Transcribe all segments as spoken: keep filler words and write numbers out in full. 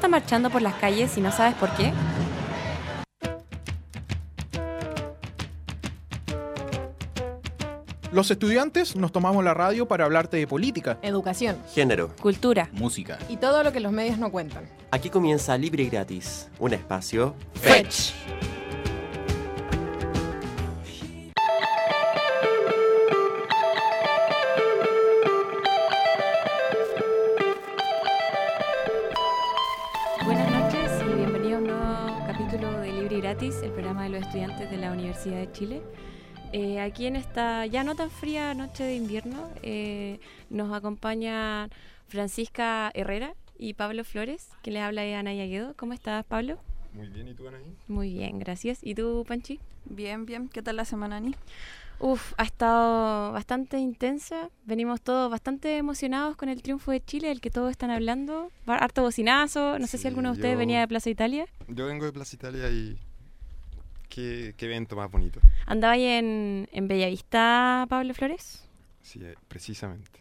está marchando por las calles y no sabes por qué? Los estudiantes nos tomamos la radio para hablarte de política, educación, género, Cultura. música. y todo lo que los medios no cuentan. Aquí comienza Libre y Gratis, un espacio Fetch. Buenas noches y bienvenidos a un nuevo capítulo de Libre y Gratis, el programa de los estudiantes de la Universidad de Chile. Eh, aquí en esta ya no tan fría noche de invierno eh, nos acompañan Francisca Herrera y Pablo Flores, que les habla de Anaya Guedo. ¿Cómo estás, Pablo? Muy bien, ¿y tú, Anaí? Muy bien, gracias. ¿Y tú, Panchi? Bien, bien. ¿Qué tal la semana, Ani? Uf, ha estado bastante intensa. Venimos todos bastante emocionados con el triunfo de Chile, del que todos están hablando. Va- Harto bocinazo. No sé Sí, si alguno de ustedes yo- venía de Plaza Italia. Yo vengo de Plaza Italia y qué, qué evento más bonito. ¿Andaba ahí en, en Bellavista, Pablo Flores? Sí, eh, precisamente.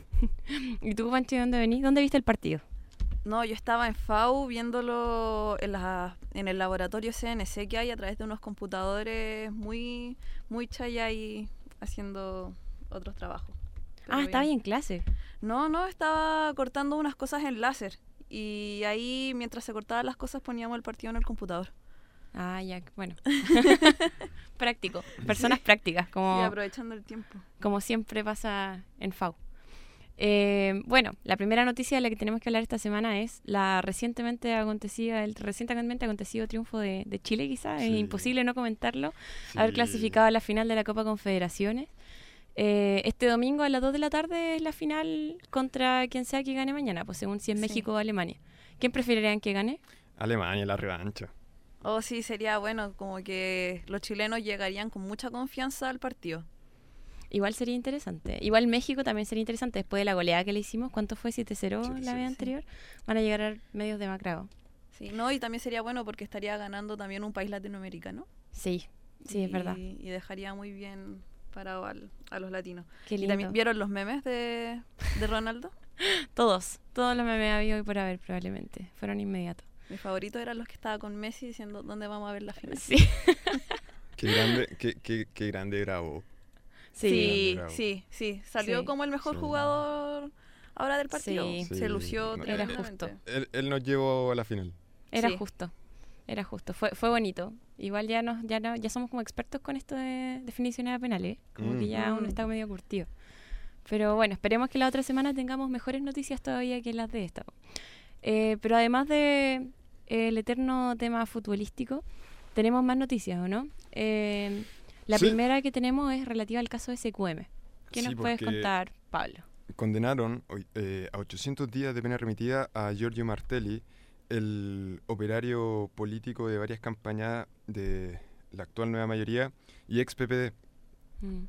¿Y tú, Panchi, de dónde venís? ¿Dónde viste el partido? No, yo estaba en F A U viéndolo en, la, en el laboratorio C N C que hay a través de unos computadores muy, muy chaya y haciendo otros trabajos. Pero Ah, estaba ahí bien. en clase. No, no, estaba cortando unas cosas en láser. Y ahí, mientras se cortaban las cosas, poníamos el partido en el computador. Ah, ya, bueno. Práctico. Personas prácticas, Y como, aprovechando el tiempo. como siempre pasa en F A U. Eh, bueno, la primera noticia de la que tenemos que hablar esta semana es la recientemente acontecida, el recientemente acontecido triunfo de, de Chile, quizás. Es Sí. imposible no comentarlo. Sí. Haber clasificado a la final de la Copa Confederaciones. Eh, este domingo a las dos de la tarde es la final contra quien sea que gane mañana, pues según si es Sí. México o Alemania. ¿Quién preferirían que gane? Alemania, la revancha. Oh, sí, sería bueno, como que los chilenos llegarían con mucha confianza al partido. Igual sería interesante. Igual México también sería interesante después de la goleada que le hicimos. ¿Cuánto fue? siete cero siete la cero, vez sí. anterior. Van a llegar a medios demacrados. Sí, no, y también sería bueno porque estaría ganando también un país latinoamericano. Sí, sí, es y, verdad. Y dejaría muy bien parado al- a los latinos. Qué ¿Y lindo. también vieron los memes de, de Ronaldo? Todos, todos los memes habido y por haber probablemente. Fueron inmediatos. Mis favoritos eran los que estaba con Messi diciendo dónde vamos a ver la final. Sí, Qué grande, qué, qué, qué grande Bravo. sí. sí, Bravo. sí, sí. Salió Sí. como el mejor Sí. jugador ahora del partido. Sí. Sí, Se lució no, Era tremendamente. justo. Él, él nos llevó a la final. Era Sí. justo. Era justo. Fue, fue bonito. Igual ya nos, ya no, ya somos como expertos con esto de definiciones de penales. ¿eh? Como Mm. que ya uno Mm. está medio curtido. Pero bueno, esperemos que la otra semana tengamos mejores noticias todavía que las de esta. Eh, pero además de eh, el eterno tema futbolístico, tenemos más noticias, ¿o no? Eh, la Sí. primera que tenemos es relativa al caso S Q M. ¿Qué Sí, nos puedes porque- contar, Pablo? Condenaron hoy, eh, a ochocientos días de pena remitida a Giorgio Martelli, el operario político de varias campañas de la actual nueva mayoría y ex P P D. Mm,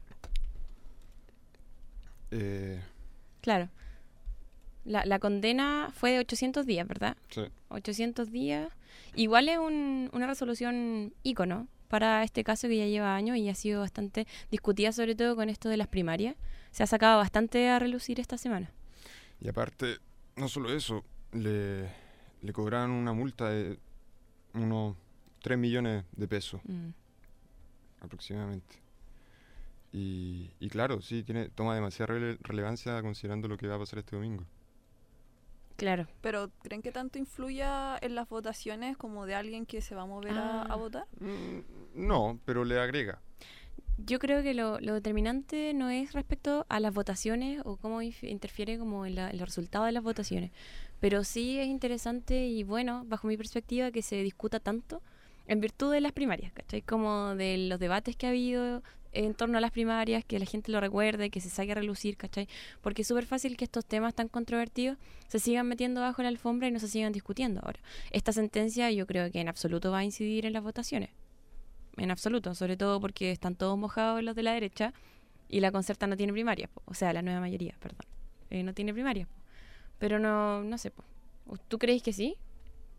Eh, claro. La, la condena fue de ochocientos días, ¿verdad? sí. ochocientos días. Igual es un- una resolución ícono para este caso que ya lleva años y ha sido bastante discutida, sobre todo con esto de las primarias. Se ha sacado bastante a relucir esta semana. Y aparte, no solo eso, le, le cobraron una multa de unos tres millones de pesos Mm. aproximadamente. Y, y claro, sí, tiene toma demasiada rele- relevancia considerando lo que va a pasar este domingo. Claro. Pero ¿creen que tanto influya en las votaciones como de alguien que se va a mover a, Ah. a votar? Mm, no, pero le agrega. Yo creo que lo, lo determinante no es respecto a las votaciones o cómo inf- interfiere como en, la- en los resultados de las votaciones, pero sí es interesante y bueno, bajo mi perspectiva, que se discuta tanto en virtud de las primarias, ¿cachai? Como de los debates que ha habido en torno a las primarias, que la gente lo recuerde, que se saque a relucir, ¿cachai? Porque es súper fácil que estos temas tan controvertidos se sigan metiendo bajo la alfombra y no se sigan discutiendo ahora. Esta sentencia yo creo que en absoluto va a incidir en las votaciones. En absoluto, sobre todo porque están todos mojados los de la derecha y la Concerta no tiene primarias, po. O sea, la nueva mayoría, perdón, eh, no tiene primarias, po. Pero no, no sé, po. ¿Tú crees que sí?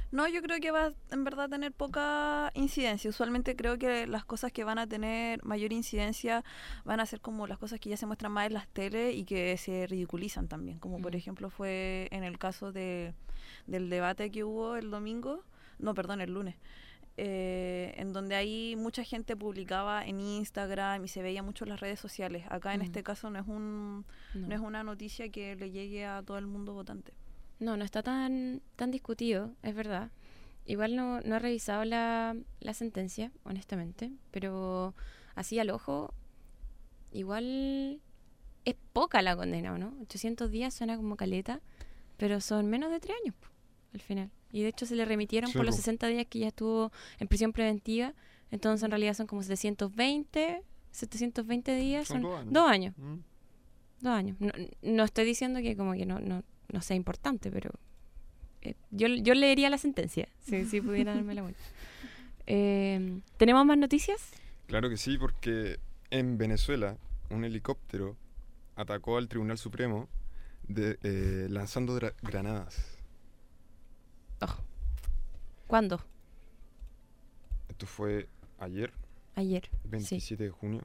No, yo creo que va en verdad a tener poca incidencia. Usualmente creo que las cosas que van a tener mayor incidencia van a ser como las cosas que ya se muestran más en las teles y que se ridiculizan también. Como por Mm. ejemplo fue en el caso de, del debate que hubo el domingo, no, perdón, el lunes. Eh, en donde ahí mucha gente publicaba en Instagram y se veía mucho en las redes sociales. Acá en Mm. este caso no es un No. no es una noticia que le llegue a todo el mundo votante. No, no está tan, tan discutido, es verdad. Igual no, no he revisado la, la sentencia, honestamente, pero así al ojo, igual es poca la condena, ¿o ¿no? ochocientos días suena como caleta, pero son menos de tres años po, al final. Y de hecho se le remitieron Sí, por los po. sesenta días que ya estuvo en prisión preventiva, entonces en realidad son como setecientos veinte, setecientos veinte días, Son son dos años. dos años. Mm. Dos años. No, no estoy diciendo que como que no, no, no sea importante, pero eh, yo, yo leería la sentencia, si, si pudiera darme la vuelta. Eh, ¿Tenemos más noticias? Claro que sí, porque en Venezuela un helicóptero atacó al Tribunal Supremo de, eh, lanzando dra- granadas. Oh. ¿Cuándo? Esto fue ayer, Ayer. veintisiete de junio.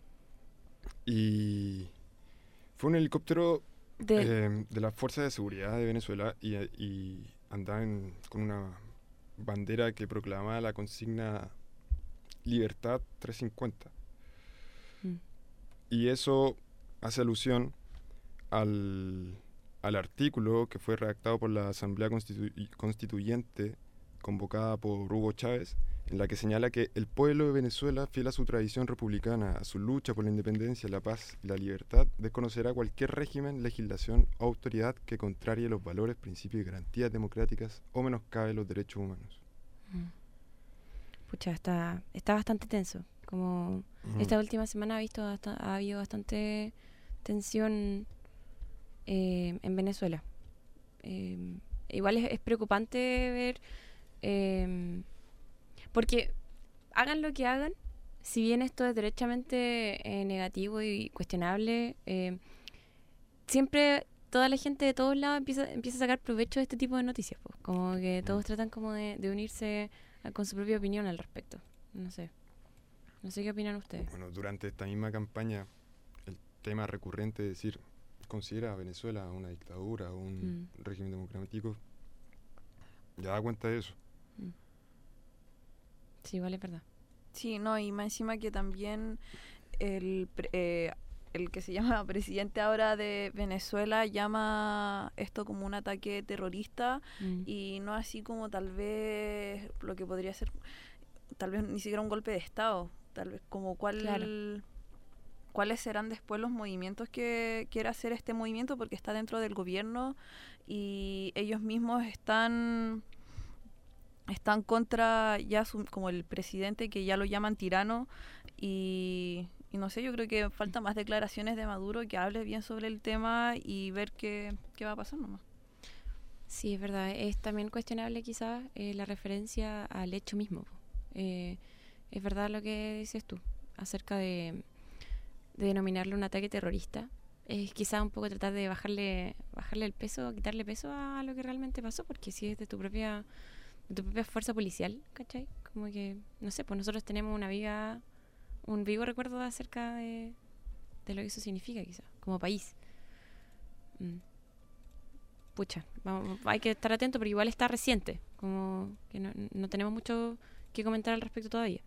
Y fue un helicóptero De, eh, de las Fuerzas de Seguridad de Venezuela y, y andaban con una bandera que proclamaba la consigna Libertad trescientos cincuenta. Mm. Y eso hace alusión al, al artículo que fue redactado por la Asamblea Constitu- Constituyente convocada por Hugo Chávez, en la que señala que el pueblo de Venezuela, fiel a su tradición republicana, a su lucha por la independencia, la paz y la libertad, desconocerá cualquier régimen, legislación o autoridad que contrarie los valores, principios y garantías democráticas o menoscabe los derechos humanos. pucha, está, está bastante tenso. Como esta última semana ha visto basta- ha habido bastante tensión eh, en Venezuela. Eh, igual es, es preocupante ver, eh, porque hagan lo que hagan, si bien esto es derechamente eh, negativo y cuestionable, eh, siempre toda la gente de todos lados empieza, empieza a sacar provecho de este tipo de noticias, pues. Como que todos tratan como de, de unirse a- con su propia opinión al respecto. No sé. No sé qué opinan ustedes. Bueno, durante esta misma campaña, el tema recurrente de decir, considera a Venezuela una dictadura o un Mm. régimen democrático, ya da cuenta de eso. Sí, igual es verdad. Sí, no, y más encima que también el, pre- eh, el que se llama presidente ahora de Venezuela llama esto como un ataque terrorista Mm. y no así como tal vez lo que podría ser, tal vez ni siquiera un golpe de Estado, tal vez como cuál, Claro. cuáles serán después los movimientos que quiera hacer este movimiento, porque está dentro del gobierno y ellos mismos están están contra ya su- como el presidente, que ya lo llaman tirano, y, y no sé, yo creo que falta más declaraciones de Maduro que hable bien sobre el tema y ver qué, qué va a pasar nomás. Sí, es verdad. Es también cuestionable quizás eh, la referencia al hecho mismo. po. Eh, es verdad lo que dices tú acerca de, de denominarlo un ataque terrorista. Es quizás un poco tratar de bajarle bajarle el peso, quitarle peso a lo que realmente pasó, porque si es de tu propia de tu propia fuerza policial, ¿cachai? Como que, no sé, pues nosotros tenemos una viva, un vivo recuerdo acerca de, de lo que eso significa quizás, como país. Mm. Pucha, vamos, hay que estar atento porque igual está reciente, como que no, no tenemos mucho que comentar al respecto todavía.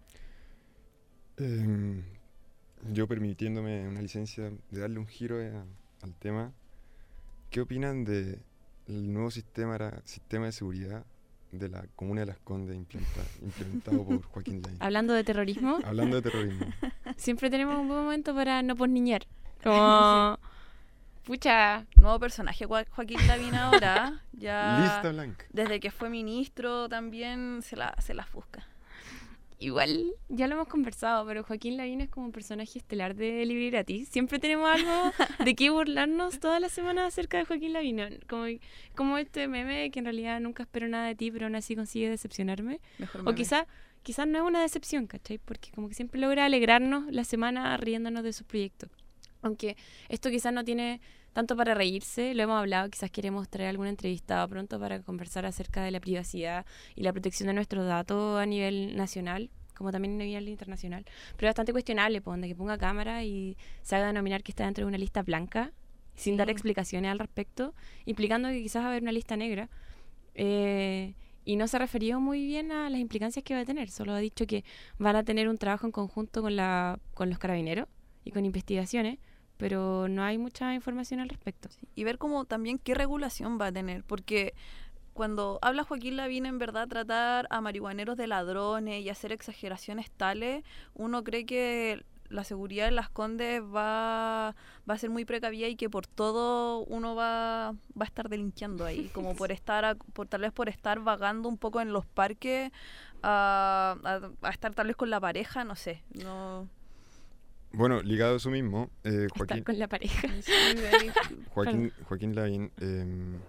Em, yo permitiéndome una licencia de darle un giro a- al tema, ¿qué opinan del nuevo sistema, ra- sistema de seguridad de la Comuna de Las Condes implanta- implementado por Joaquín Lavín? Hablando de terrorismo, Hablando de terrorismo. siempre tenemos un buen momento para no posniñar. Como, pucha, Nuevo personaje, Joa- Joaquín Lavín ahora, ya Lista blanca. desde que fue ministro también se la, se las busca. igual ya lo hemos conversado, pero Joaquín Lavín es como un personaje estelar de Libre y Gratis. Siempre tenemos algo de qué burlarnos toda la semana acerca de Joaquín Lavín. ¿no? Como, como este meme que en realidad nunca espero nada de ti, pero aún así consigue decepcionarme. Mejor O meme. quizás quizás no es una decepción, ¿cachai? Porque como que siempre logra alegrarnos la semana riéndonos de sus proyectos. Aunque esto quizás no tiene tanto para reírse, lo hemos hablado, quizás queremos traer algún entrevistado pronto para conversar acerca de la privacidad y la protección de nuestros datos a nivel nacional, como también a nivel internacional. Pero es bastante cuestionable, pues, donde que ponga cámara y se haga denominar que está dentro de una lista blanca, sin Sí. dar explicaciones al respecto, implicando que quizás va a haber una lista negra. Eh, y no se ha referido muy bien a las implicancias que va a tener, solo ha dicho que van a tener un trabajo en conjunto con, la, con los carabineros y con investigaciones, pero no hay mucha información al respecto. Y ver cómo también qué regulación va a tener, porque cuando habla Joaquín Lavín, en verdad tratar a marihuaneros de ladrones y hacer exageraciones tales, uno cree que la seguridad en Las Condes va, va a ser muy precavida y que por todo uno va, va a estar delinquiendo ahí, como por estar, a- por tal vez por estar vagando un poco en los parques, a, a- a estar tal vez con la pareja, no sé, no. Bueno, ligado a eso mismo, eh, Estar Joaquín, con la pareja. Joaquín, Joaquín Lavín eh,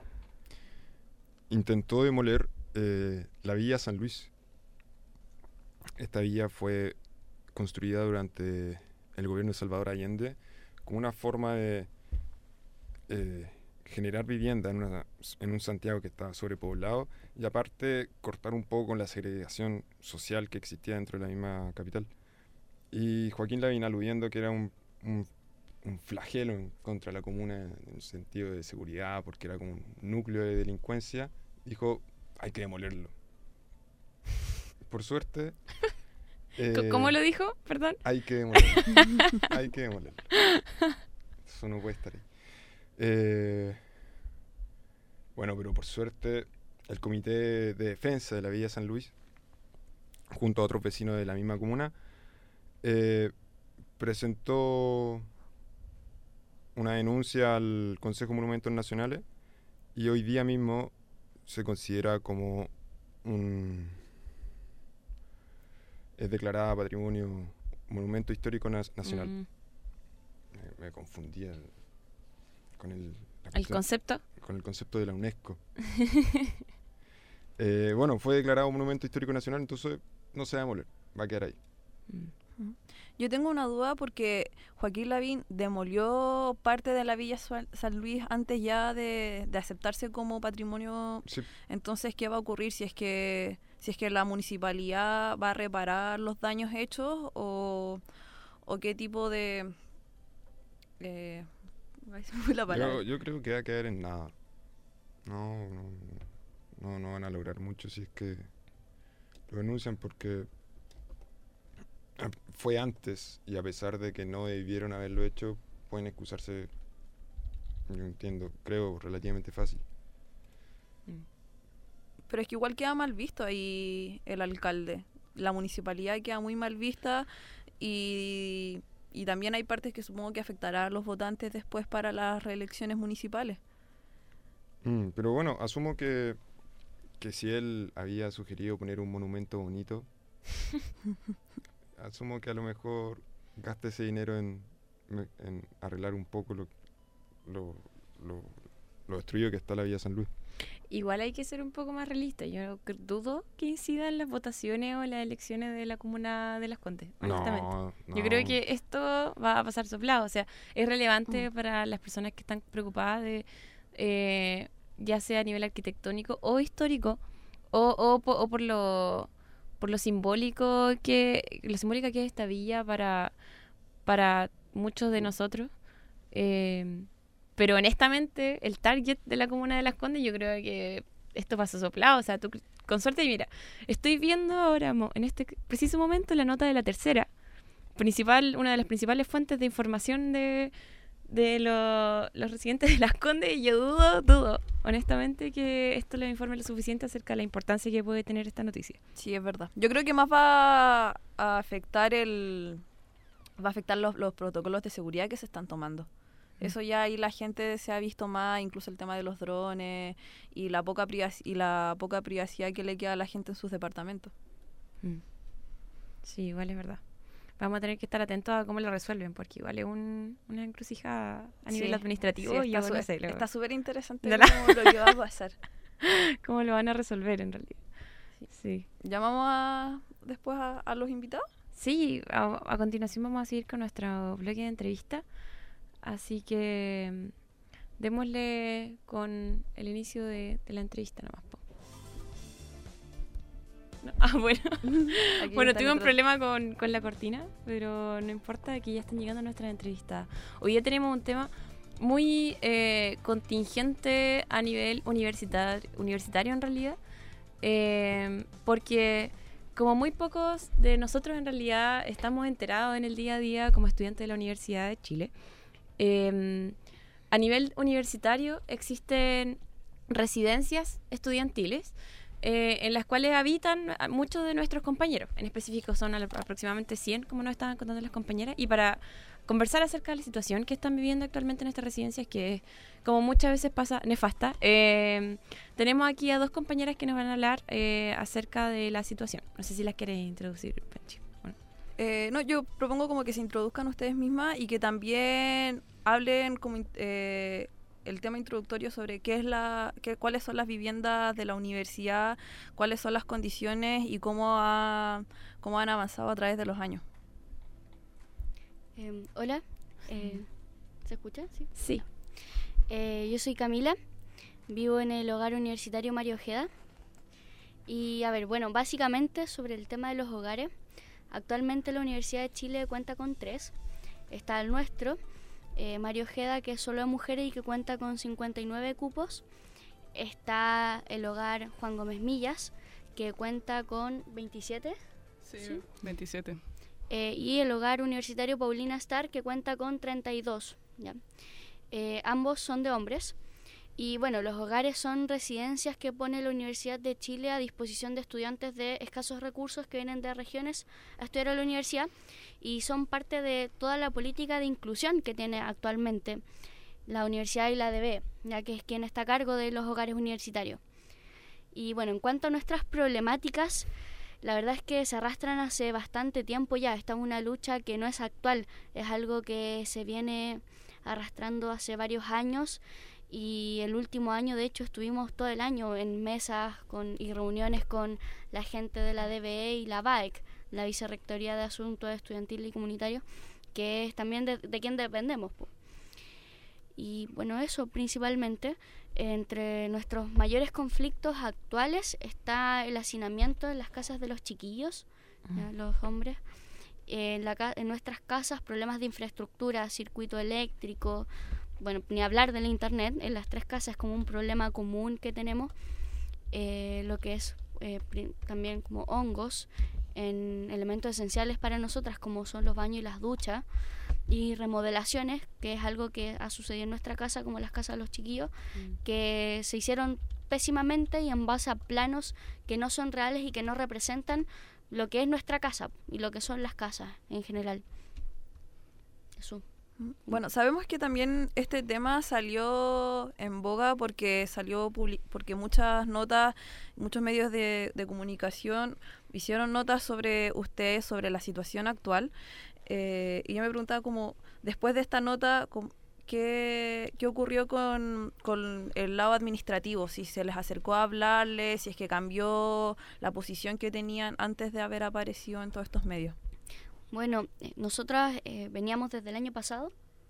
intentó demoler eh, la Villa San Luis. Esta villa fue construida durante el gobierno de Salvador Allende como una forma de eh, generar vivienda en, una- en un Santiago que estaba sobrepoblado y aparte cortar un poco con la segregación social que existía dentro de la misma capital. Y Joaquín Lavín, aludiendo que era un, un, un flagelo en contra de la comuna en el sentido de seguridad, porque era como un núcleo de delincuencia, dijo, hay que demolerlo. Por suerte... C- eh, ¿Cómo lo dijo? Perdón. hay que demolerlo. Hay que demolerlo. Eso no puede estar ahí. Eh, bueno, pero por suerte, el Comité de Defensa de la Villa San Luis, junto a otros vecinos de la misma comuna, eh, presentó una denuncia al Consejo de Monumentos Nacionales y hoy día mismo se considera como un... es declarada Patrimonio Monumento Histórico Nas- Nacional. Mm, Me, me confundía el- con el, la el cuestión- concepto. con el concepto de la UNESCO. Eh, bueno, fue declarado Monumento Histórico Nacional, entonces no se va a demoler, va a quedar ahí. Mm. Yo tengo una duda porque Joaquín Lavín demolió parte de la Villa Sual- San Luis antes ya de, de aceptarse como patrimonio. Sí, Entonces, ¿qué va a ocurrir si es que si es que la municipalidad va a reparar los daños hechos o, o qué tipo de eh, ay, se me fue la palabra. yo, yo creo que va a quedar en nada. No, no, no, no van a lograr mucho si es que lo denuncian porque ah, fue antes y a pesar de que no debieron haberlo hecho, pueden excusarse, yo entiendo, creo, relativamente fácil. Pero es que igual queda mal visto ahí el alcalde. La municipalidad queda muy mal vista y, y también hay partes que supongo que afectará a los votantes después para las reelecciones municipales. Mm, pero bueno, asumo que, que si él había sugerido poner un monumento bonito, asumo que a lo mejor gaste ese dinero en, me- en arreglar un poco lo, lo, lo, lo destruido que está la Villa San Luis. Igual hay que ser un poco más realista. Yo cre- dudo que incida en las votaciones o las elecciones de la comuna de Las Condes, honestamente. No, no. Yo creo que esto va a pasar soplado. O sea, es relevante para las personas que están preocupadas de, eh, ya sea a nivel arquitectónico o histórico, o, o, po- o por lo por lo simbólico que lo simbólica que es esta villa para para muchos de nosotros. Eh, pero honestamente, el target de la comuna de Las Condes, yo creo que esto pasó soplado. O sea, tú, con suerte, y mira, estoy viendo ahora, mo- en este preciso momento, la nota de La Tercera, principal, una de las principales fuentes de información de, de lo- los residentes de Las Condes, y yo dudo, dudo, honestamente, que esto les informe lo suficiente acerca de la importancia que puede tener esta noticia. Sí, es verdad. Yo creo que más va a afectar el va a afectar los, los protocolos de seguridad que se están tomando. Eso ya ahí la gente se ha visto más, incluso el tema de los drones y la poca privac- y la poca privacidad que le queda a la gente en sus departamentos. Mm. Sí, igual es verdad. Vamos a tener que estar atentos a cómo lo resuelven, porque igual es un, una encrucijada a nivel Sí, administrativo. Sí, y yo está, no su- sé lo- está súper interesante No la- cómo lo que va a pasar. cómo lo van a resolver en realidad. Sí. ¿Llamamos a, después a, a los invitados? Sí, a, a continuación vamos a seguir con nuestro bloque de entrevista. Así que mm, démosle con el inicio de, de la entrevista nomás, po. No, ah, bueno. Aquí Bueno, está tuve un nuestro- problema con, con la cortina, pero no importa, que ya están llegando nuestras entrevistas. Hoy ya tenemos un tema muy eh, contingente a nivel universitar, universitario en realidad, eh, porque como muy pocos de nosotros en realidad estamos enterados en el día a día como estudiantes de la Universidad de Chile, eh, a nivel universitario existen residencias estudiantiles eh, en las cuales habitan a muchos de nuestros compañeros. En específico son al- aproximadamente cien, como nos estaban contando las compañeras. Y para conversar acerca de la situación que están viviendo actualmente en estas residencias, que como muchas veces pasa, nefasta, eh, tenemos aquí a dos compañeras que nos van a hablar eh, acerca de la situación. No sé si las quieres introducir, Panchi. Bueno. Eh, no, yo propongo como que se introduzcan ustedes mismas y que también hablen como in- eh, el tema introductorio sobre qué es la, qué, cuáles son las viviendas de la universidad, cuáles son las condiciones y cómo ha, cómo han avanzado a través de los años. Eh, hola, eh, ¿se escucha? Sí. Sí. Eh, yo soy Camila, vivo en el hogar universitario Mario Ojeda. Y a ver, bueno, básicamente sobre el tema de los hogares, actualmente la Universidad de Chile cuenta con tres. Está el nuestro, eh, Mario Ojeda, que es solo de mujeres y que cuenta con cincuenta y nueve cupos. Está el hogar Juan Gómez Millas, que cuenta con veintisiete. Sí, Sí. veintisiete. Eh, y el hogar universitario Paulina Star, que cuenta con treinta y dos. ¿Ya? Eh, ambos son de hombres. Y bueno, los hogares son residencias que pone la Universidad de Chile a disposición de estudiantes de escasos recursos que vienen de regiones a estudiar a la universidad, y son parte de toda la política de inclusión que tiene actualmente la universidad y la D B, ya que es quien está a cargo de los hogares universitarios. Y bueno, en cuanto a nuestras problemáticas, la verdad es que se arrastran hace bastante tiempo ya. Esta es una lucha que no es actual, es algo que se viene arrastrando hace varios años, y el último año de hecho estuvimos todo el año en mesas con, y reuniones con la gente de la D B E y la B A E C, la Vicerrectoría de Asuntos Estudiantiles y Comunitarios, que es también de, de quien dependemos, po. Y bueno, eso principalmente. Entre nuestros mayores conflictos actuales está el hacinamiento en las casas de los chiquillos, ¿ya? Los hombres. En, la ca- en nuestras casas, problemas de infraestructura, circuito eléctrico, bueno, ni hablar del internet. En las tres casas es como un problema común que tenemos. Eh, lo que es eh, pri- también como hongos en elementos esenciales para nosotras, como son los baños y las duchas, y remodelaciones, que es algo que ha sucedido en nuestra casa, como las casas de los chiquillos, Mm. que se hicieron pésimamente y en base a planos que no son reales y que no representan lo que es nuestra casa y lo que son las casas en general. Eso. Bueno, sabemos que también este tema salió en boga porque salió publi- porque muchas notas, muchos medios de, de comunicación hicieron notas sobre ustedes, sobre la situación actual. Eh, y yo me preguntaba como, después de esta nota, com- ¿qué, qué ocurrió con, con el lado administrativo? Si se les acercó a hablarles, si es que cambió la posición que tenían antes de haber aparecido en todos estos medios. Bueno, eh, nosotras eh, veníamos desde el año pasado.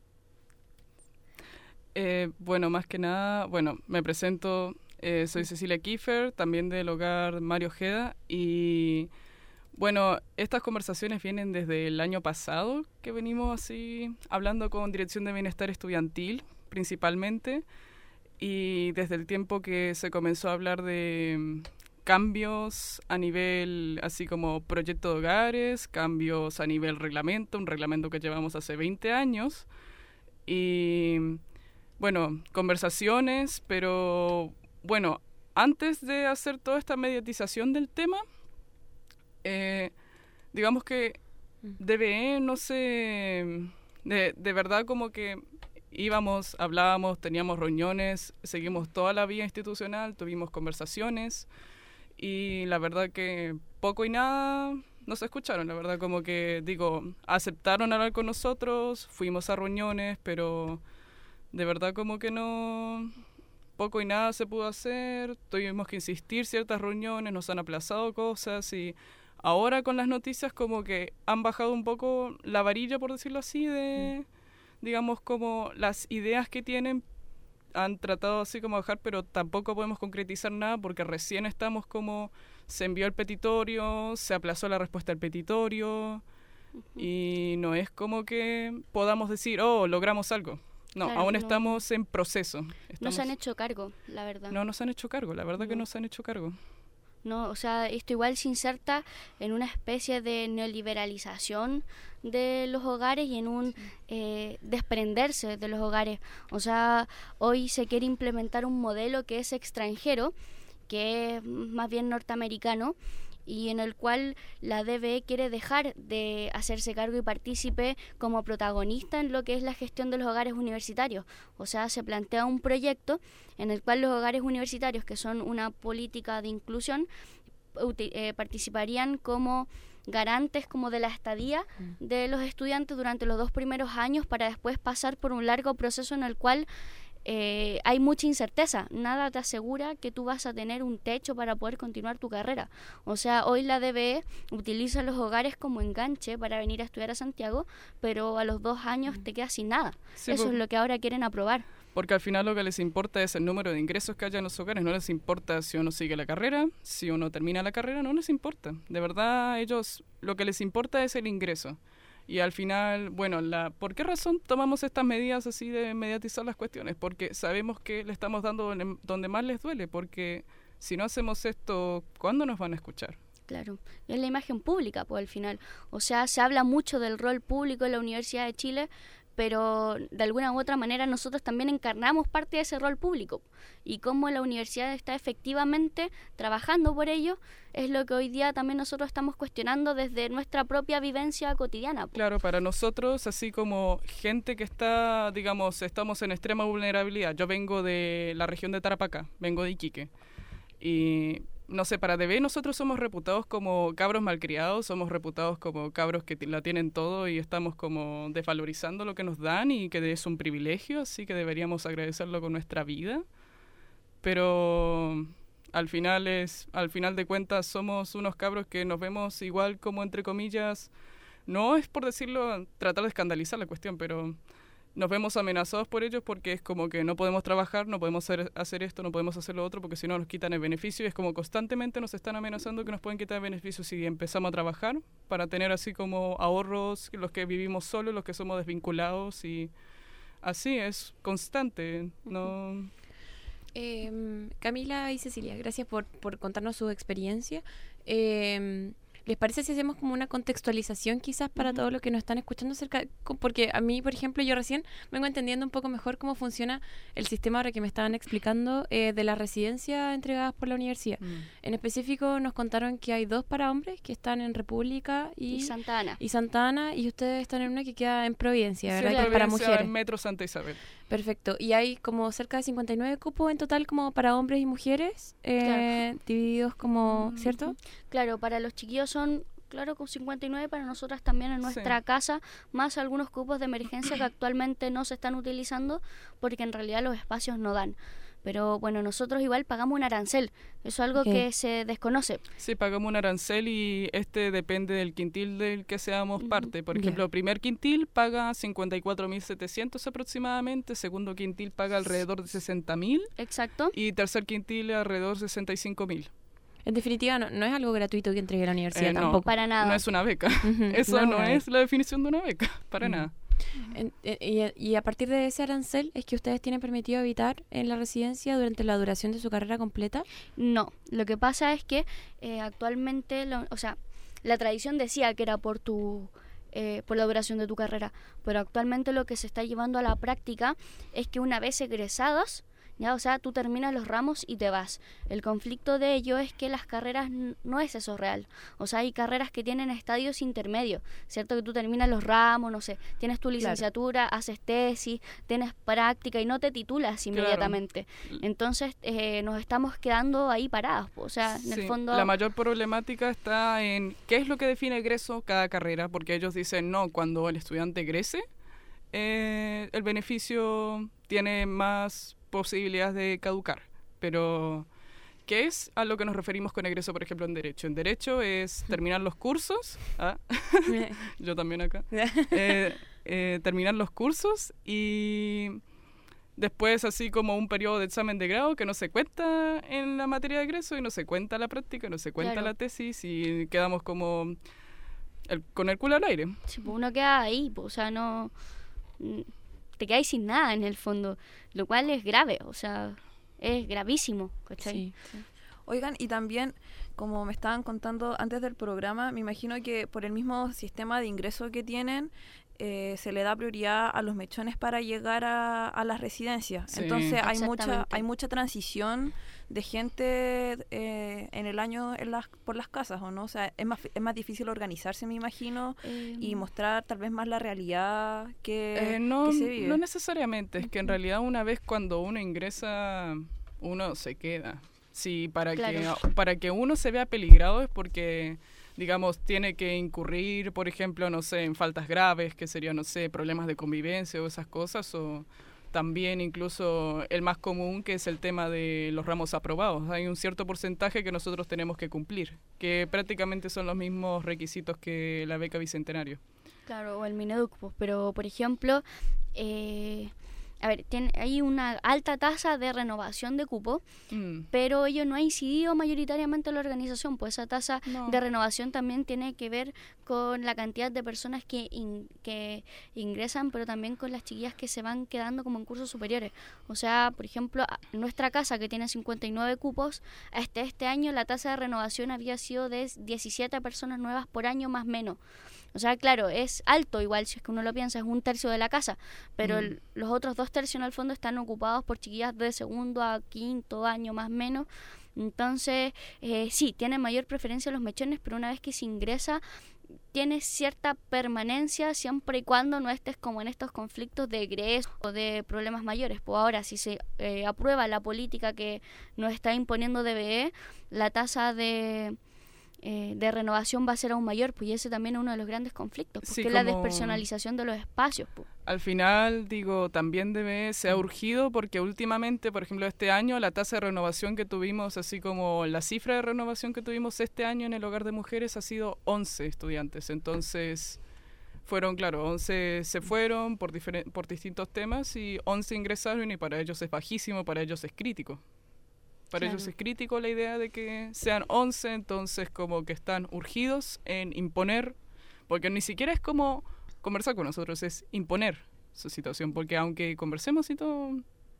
Eh, bueno, más que nada, bueno, me presento, eh, soy Cecilia Kiefer, también del hogar Mario Ojeda, y bueno, estas conversaciones vienen desde el año pasado, que venimos así hablando con Dirección de Bienestar Estudiantil, principalmente, y desde el tiempo que se comenzó a hablar de mm, cambios a nivel, así como proyecto de hogares, cambios a nivel reglamento, un reglamento que llevamos hace veinte años, y bueno, conversaciones, pero bueno, antes de hacer toda esta mediatización del tema, eh, digamos que D B E no sé, de, de verdad como que íbamos, hablábamos, teníamos reuniones, seguimos toda la vía institucional, tuvimos conversaciones, y la verdad que poco y nada nos escucharon, la verdad como que, digo, aceptaron hablar con nosotros, fuimos a reuniones, pero de verdad como que no, poco y nada se pudo hacer, tuvimos que insistir ciertas reuniones, nos han aplazado cosas, y ahora con las noticias como que han bajado un poco la varilla, por decirlo así, de, digamos, como las ideas que tienen, han tratado así como bajar, pero tampoco podemos concretizar nada porque recién estamos como, se envió el petitorio, se aplazó la respuesta al petitorio, uh-huh. y no es como que podamos decir, oh, logramos algo. No, claro, aún no. estamos en proceso. Estamos... No se han hecho cargo, la verdad. No, no se han hecho cargo, la verdad no. que no se han hecho cargo. No, o sea, esto igual se inserta en una especie de neoliberalización de los hogares y en un eh, desprenderse de los hogares. O sea, hoy se quiere implementar un modelo que es extranjero, que es más bien norteamericano, y en el cual la D B E quiere dejar de hacerse cargo y partícipe como protagonista en lo que es la gestión de los hogares universitarios. O sea, se plantea un proyecto en el cual los hogares universitarios, que son una política de inclusión, uti- eh, participarían como garantes como de la estadía de los estudiantes durante los dos primeros años para después pasar por un largo proceso en el cual Eh, hay mucha incerteza, nada te asegura que tú vas a tener un techo para poder continuar tu carrera. O sea, hoy la D B E utiliza los hogares como enganche para venir a estudiar a Santiago, pero a los dos años te quedas sin nada. Sí, Eso porque, es lo que ahora quieren aprobar. Porque al final lo que les importa es el número de ingresos que haya en los hogares, no les importa si uno sigue la carrera, si uno termina la carrera, no les importa. De verdad, ellos lo que les importa es el ingreso. Y al final, bueno, la, ¿por qué razón tomamos estas medidas así de mediatizar las cuestiones? Porque sabemos que le estamos dando donde más les duele, porque si no hacemos esto, ¿cuándo nos van a escuchar? Claro, es la imagen pública, pues al final. O sea, se habla mucho del rol público en la Universidad de Chile, pero de alguna u otra manera nosotros también encarnamos parte de ese rol público. Y cómo la universidad está efectivamente trabajando por ello es lo que hoy día también nosotros estamos cuestionando desde nuestra propia vivencia cotidiana. Claro, para nosotros, así como gente que está, digamos, estamos en extrema vulnerabilidad. Yo vengo de la región de Tarapacá, vengo de Iquique. Y no sé, para D B E nosotros somos reputados como cabros malcriados, somos reputados como cabros que t- la tienen todo y estamos como desvalorizando lo que nos dan y que es un privilegio, así que deberíamos agradecerlo con nuestra vida. Pero al final es, al final de cuentas somos unos cabros que nos vemos igual como entre comillas, no es por decirlo, tratar de escandalizar la cuestión, pero nos vemos amenazados por ellos porque es como que no podemos trabajar, no podemos hacer, hacer esto, no podemos hacer lo otro porque si no nos quitan el beneficio y es como constantemente nos están amenazando que nos pueden quitar el beneficio si empezamos a trabajar para tener así como ahorros, los que vivimos solos, los que somos desvinculados y así es constante, no... Eh, Camila y Cecilia, gracias por, por contarnos su experiencia. Eh, ¿Les parece si hacemos como una contextualización quizás para uh-huh. todos los que nos están escuchando acerca? Porque a mí, por ejemplo, yo recién vengo entendiendo un poco mejor cómo funciona el sistema ahora que me estaban explicando eh, de las residencias entregadas por la universidad. Uh-huh. En específico nos contaron que hay dos para hombres que están en República y, y Santa Ana. Y Santa Ana, y ustedes están en una que queda en Providencia, ¿verdad? Sí, que es para mujeres. En Metro Santa Isabel. Perfecto. Y hay como cerca de cincuenta y nueve cupos en total como para hombres y mujeres, eh, claro. divididos como, ¿cierto? Claro, para los chiquillos son, claro, con cincuenta y nueve, para nosotras también en nuestra sí. casa, más algunos cupos de emergencia que actualmente no se están utilizando porque en realidad los espacios no dan. Pero bueno, nosotros igual pagamos un arancel, eso es algo okay. que se desconoce. Sí, pagamos un arancel y este depende del quintil del que seamos uh-huh. parte. Por ejemplo, yeah. primer quintil paga cincuenta y cuatro mil setecientos aproximadamente, segundo quintil paga alrededor de sesenta mil. Exacto. Y tercer quintil alrededor de sesenta y cinco mil. En definitiva, no, no es algo gratuito que entregue la universidad eh, no, tampoco. Para nada. No es una beca. Uh-huh. Eso no, no es la definición de una beca, para uh-huh. nada. En, en, y, y a partir de ese arancel es que ustedes tienen permitido habitar en la residencia durante la duración de su carrera completa. No, lo que pasa es que eh, actualmente, lo, o sea, la tradición decía que era por tu eh, por la duración de tu carrera, pero actualmente lo que se está llevando a la práctica es que una vez egresadas, ya, o sea, tú terminas los ramos y te vas. El conflicto de ello es que las carreras n- no es eso real. O sea, hay carreras que tienen estadios intermedios, ¿cierto? Que tú terminas los ramos, no sé, tienes tu licenciatura, claro. haces tesis, tienes práctica y no te titulas inmediatamente. Claro. Entonces, eh, nos estamos quedando ahí parados. O sea, en sí, el fondo... La mayor problemática está en qué es lo que define egreso cada carrera, porque ellos dicen, no, cuando el estudiante egrese, eh, el beneficio tiene más posibilidades de caducar, pero ¿qué es a lo que nos referimos con egreso, por ejemplo, en Derecho? En Derecho es terminar los cursos, ¿ah? Yo también acá, eh, eh, terminar los cursos y Después, así como un periodo de examen de grado que no se cuenta en la materia de egreso y no se cuenta la práctica, no se cuenta Claro. la tesis y quedamos como el- con el culo al aire. Sí, pues uno queda ahí, pues, o sea, no... mm, te quedáis sin nada en el fondo, lo cual es grave, o sea, es gravísimo, ¿cachai? Sí. Oigan, y también, como me estaban contando antes del programa, me imagino que por el mismo sistema de ingreso que tienen, eh, se le da prioridad a los mechones para llegar a, a las residencias. Sí. Entonces hay mucha Exactamente. hay mucha transición de gente eh, en el año en las, por las casas, ¿o no? O sea, es más, es más difícil organizarse, me imagino, Eh, y mostrar tal vez más la realidad que, Eh, no, que se vive. no necesariamente, es que en realidad una vez cuando uno ingresa, uno se queda. Sí, para, Claro. que, para que uno se vea peligrado es porque, digamos, tiene que incurrir, por ejemplo, no sé, en faltas graves, que serían, no sé, problemas de convivencia o esas cosas, o también incluso el más común, que es el tema de los ramos aprobados. Hay un cierto porcentaje que nosotros tenemos que cumplir, que prácticamente son los mismos requisitos que la beca Bicentenario. Claro, o el Mineduc, pues, pero por ejemplo, eh, a ver, tiene, hay una alta tasa de renovación de cupo, Mm. pero ello no ha incidido mayoritariamente en la organización, pues esa tasa No. de renovación también tiene que ver con la cantidad de personas que, in- que ingresan, pero también con las chiquillas que se van quedando como en cursos superiores. O sea, por ejemplo, a- nuestra casa, que tiene cincuenta y nueve cupos, hasta este año la tasa de renovación había sido de diecisiete personas nuevas por año más menos. O sea, claro, es alto igual, si es que uno lo piensa, es un tercio de la casa, pero Mm. el- los otros dos tercios en el fondo están ocupados por chiquillas de segundo a quinto año más o menos. Entonces, eh, sí, tienen mayor preferencia los mechones, pero una vez que se ingresa, tiene cierta permanencia siempre y cuando no estés como en estos conflictos de egreso o de problemas mayores. Pues ahora, si se eh, aprueba la política que nos está imponiendo D B E, la tasa de... eh, de renovación va a ser aún mayor, pues y ese también es uno de los grandes conflictos, porque Sí, es la como- despersonalización de los espacios. Pues. Al final, digo, también debe, se ha urgido porque últimamente, por ejemplo, este año, la tasa de renovación que tuvimos, así como la cifra de renovación que tuvimos este año en el hogar de mujeres ha sido once estudiantes. Entonces, fueron, claro, once se fueron por, diferen- por distintos temas y once ingresaron y para ellos es bajísimo, para ellos es crítico. Para ellos Claro. es crítico la idea de que sean once, entonces como que están urgidos en imponer, porque ni siquiera es como conversar con nosotros, es imponer su situación, porque aunque conversemos y todo,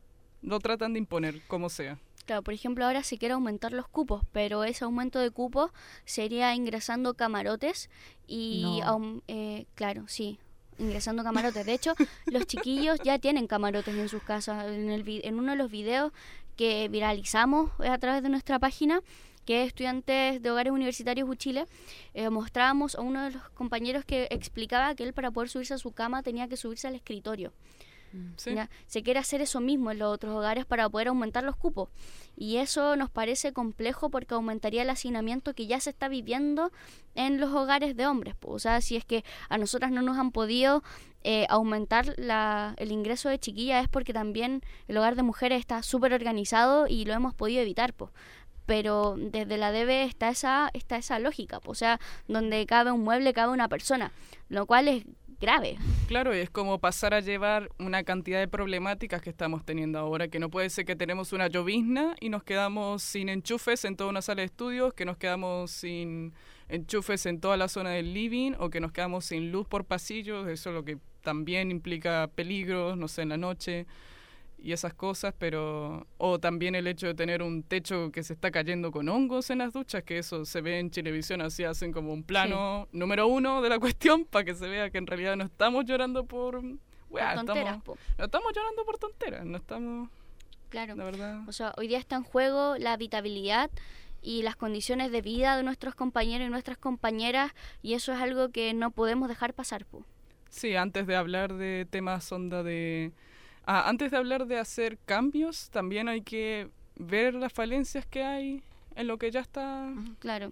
lo tratan de imponer, como sea. Claro, por ejemplo, ahora se quiere aumentar los cupos, pero ese aumento de cupos sería ingresando camarotes y, No. aum- eh, claro, sí, ingresando camarotes. De hecho, los chiquillos ya tienen camarotes en sus casas. En, el, vi- en uno de los videos que viralizamos eh, a través de nuestra página, que es Estudiantes de Hogares Universitarios U Chile, eh, mostrábamos a uno de los compañeros que explicaba que él, para poder subirse a su cama, tenía que subirse al escritorio. ¿Sí? ¿Ya? Se quiere hacer eso mismo en los otros hogares para poder aumentar los cupos. Y eso nos parece complejo porque aumentaría el hacinamiento que ya se está viviendo en los hogares de hombres. Po. O sea, si es que a nosotras no nos han podido eh, aumentar la, el ingreso de chiquillas, es porque también el hogar de mujeres está súper organizado y lo hemos podido evitar. Po. Pero desde la D B está esa, está esa lógica, po. O sea, donde cabe un mueble, cabe una persona, lo cual es grave. Claro, y es como pasar a llevar una cantidad de problemáticas que estamos teniendo ahora, que no puede ser que tenemos una llovizna y nos quedamos sin enchufes en toda una sala de estudios, que nos quedamos sin enchufes en toda la zona del living, o que nos quedamos sin luz por pasillos, eso es lo que también implica peligros, no sé, en la noche y esas cosas, pero o también el hecho de tener un techo que se está cayendo con hongos en las duchas, que eso se ve en Chilevisión, así hacen como un plano número uno de la cuestión para que se vea que en realidad no estamos llorando por, weá, Por tonteras, estamos, po. no estamos llorando por tonteras, no estamos, Claro. la verdad. O sea, hoy día está en juego la habitabilidad y las condiciones de vida de nuestros compañeros y nuestras compañeras, y eso es algo que no podemos dejar pasar. Po. Sí, antes de hablar de temas onda de... Ah, antes de hablar de hacer cambios, también hay que ver las falencias que hay en lo que ya está... Claro.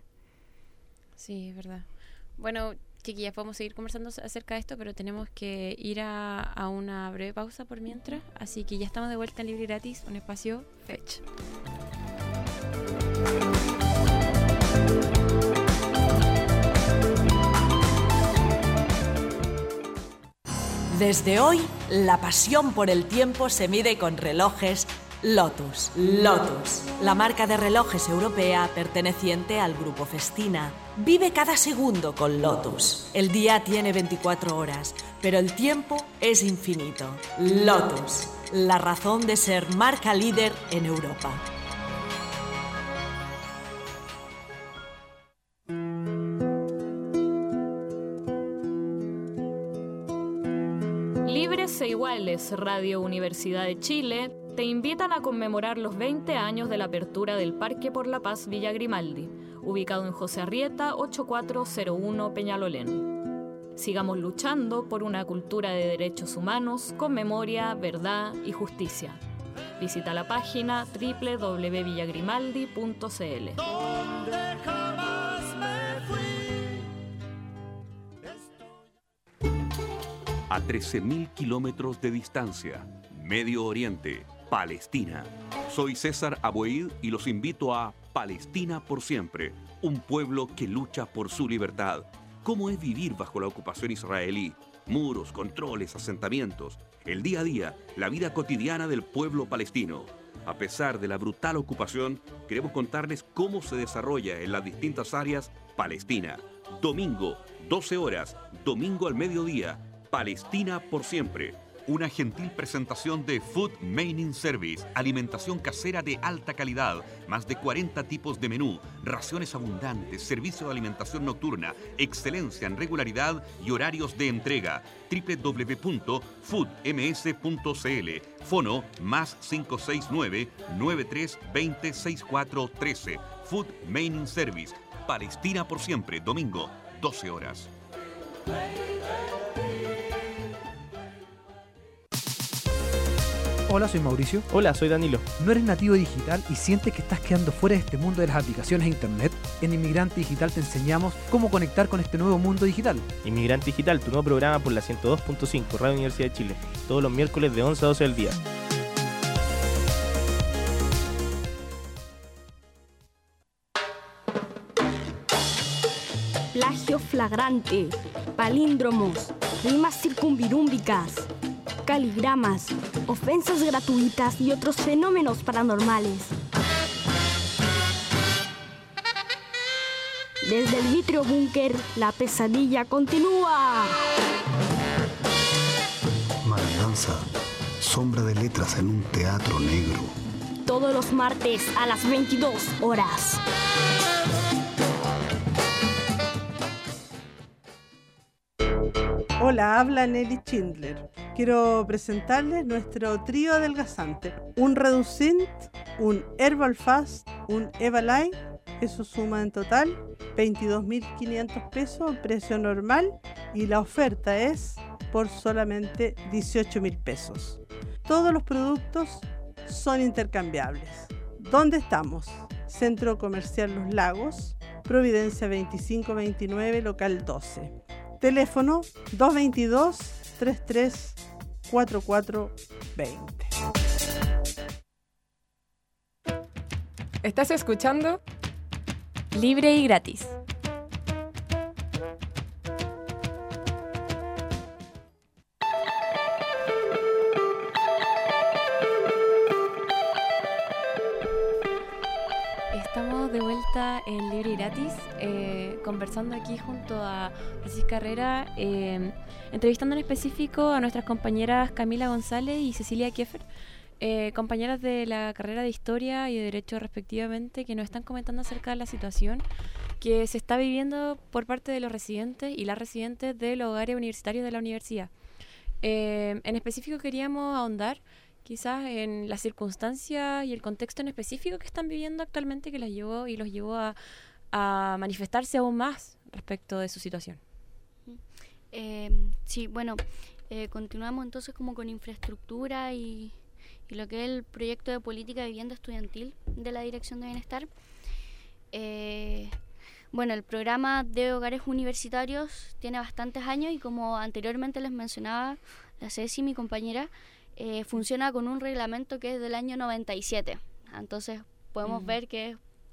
Sí, es verdad. Bueno, chiquillas, podemos seguir conversando acerca de esto, pero tenemos que ir a, a una breve pausa por mientras. Así que ya estamos de vuelta en Libre y Gratis, un espacio Fetch. Desde hoy, la pasión por el tiempo se mide con relojes Lotus. Lotus, la marca de relojes europea perteneciente al grupo Festina. Vive cada segundo con Lotus. El día tiene veinticuatro horas, pero el tiempo es infinito. Lotus, la razón de ser marca líder en Europa. Libres e Iguales, Radio Universidad de Chile, te invitan a conmemorar los veinte años de la apertura del Parque por la Paz Villa Grimaldi, ubicado en José Arrieta ochenta y cuatro cero uno Peñalolén. Sigamos luchando por una cultura de derechos humanos con memoria, verdad y justicia. Visita la página doble u doble u doble u punto villagrimaldi punto c l. A trece mil kilómetros de distancia, Medio Oriente, Palestina. Soy César Aboid y los invito a Palestina por siempre, un pueblo que lucha por su libertad. ¿Cómo es vivir bajo la ocupación israelí? Muros, controles, asentamientos. El día a día, la vida cotidiana del pueblo palestino. A pesar de la brutal ocupación, queremos contarles cómo se desarrolla en las distintas áreas Palestina. Domingo, doce horas, domingo al mediodía. Palestina por siempre. Una gentil presentación de Food Maining Service, alimentación casera de alta calidad, más de cuarenta tipos de menú, raciones abundantes, servicio de alimentación nocturna, excelencia en regularidad y horarios de entrega. doble u doble u doble u punto food m s punto c l. Fono más cinco seis nueve, nueve tres dos cero, seis cuatro uno tres. Food Maining Service. Palestina por siempre, domingo, doce horas. Hola, soy Mauricio. Hola, soy Danilo. ¿No eres nativo digital y sientes que estás quedando fuera de este mundo de las aplicaciones e internet? En Inmigrante Digital te enseñamos cómo conectar con este nuevo mundo digital. Inmigrante Digital, tu nuevo programa por la ciento dos punto cinco, Radio Universidad de Chile. Todos los miércoles de once a doce del día. Plagio flagrante, palíndromos, rimas circunvirúmbicas, caligramas, ofensas gratuitas y otros fenómenos paranormales. Desde el Vitrio Búnker, la pesadilla continúa. Maladanza, sombra de letras en un teatro negro. Todos los martes a las veintidós horas. Hola, habla Nelly Schindler. Quiero presentarles nuestro trío adelgazante. Un Reducint, un Herbal Fast, un Evaline. Eso suma en total veintidós mil quinientos pesos, precio normal. Y la oferta es por solamente dieciocho mil pesos. Todos los productos son intercambiables. ¿Dónde estamos? Centro Comercial Los Lagos, Providencia veinticinco veintinueve, local doce. Teléfono dos dos dos, tres tres cuatro cuatro dos cero. ¿Estás escuchando? Libre y gratis. Estamos de vuelta en Libre y Gratis, eh, conversando aquí junto a Francisca Herrera, eh, entrevistando en específico a nuestras compañeras Camila González y Cecilia Kiefer, eh, compañeras de la carrera de Historia y de Derecho respectivamente, que nos están comentando acerca de la situación que se está viviendo por parte de los residentes y las residentes de los hogares universitarios de la universidad. Eh, en específico queríamos ahondar quizás en las circunstancias y el contexto en específico que están viviendo actualmente, que las llevó y los llevó a, a manifestarse aún más respecto de su situación. Eh, sí, bueno, eh, continuamos entonces como con infraestructura y, y lo que es el proyecto de política de vivienda estudiantil de la Dirección de Bienestar. Eh, bueno, el programa de hogares universitarios tiene bastantes años y como anteriormente les mencionaba la Ceci, mi compañera, Eh, funciona con un reglamento que es del año noventa y siete. Entonces podemos mm. ver que es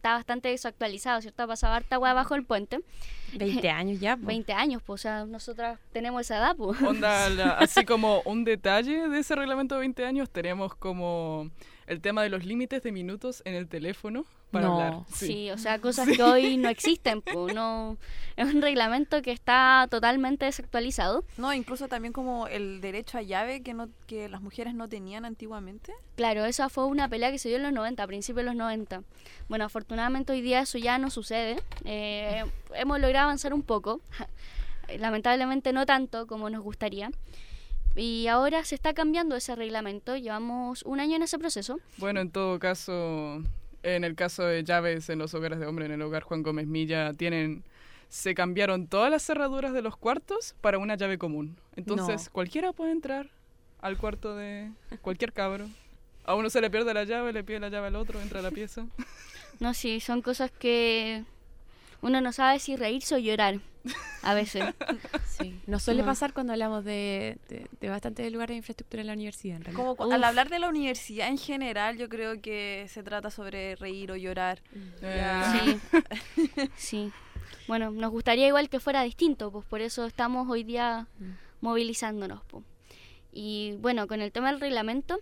está bastante desactualizado, ¿cierto? Ha pasado harta agua bajo el puente. veinte años ya, po. veinte años, pues, o sea, nosotras tenemos esa edad, pues. Onda, la- así como un detalle de ese reglamento de veinte años, tenemos como el tema de los límites de minutos en el teléfono para No. hablar. Sí. o sea, cosas que hoy no existen, pues, no, es un reglamento que está totalmente desactualizado. No, incluso también como el derecho a llave que no que las mujeres no tenían antiguamente. Claro, esa fue una pelea que se dio en los noventa, a principios de los noventa. Bueno, afortunadamente hoy día eso ya no sucede. Eh, hemos logrado avanzar un poco, lamentablemente no tanto como nos gustaría. Y ahora se está cambiando ese reglamento, llevamos un año en ese proceso. Bueno, en todo caso, en el caso de llaves en los hogares de hombre, en el hogar Juan Gómez Milla, tienen, se cambiaron todas las cerraduras de los cuartos para una llave común. Entonces, No. cualquiera puede entrar al cuarto de cualquier cabro. A uno se le pierde la llave, le pide la llave al otro, entra a la pieza. No, sí, son cosas que uno no sabe si reírse o llorar a veces. Sí. Nos suele No. pasar cuando hablamos de, de, de bastantes lugares de infraestructura en la universidad, en realidad. Como cu- al hablar de la universidad en general, yo creo que se trata sobre reír o llorar. Ya. Sí, sí. Bueno, nos gustaría igual que fuera distinto, pues por eso estamos hoy día movilizándonos, pues. Y bueno, con el tema del reglamento,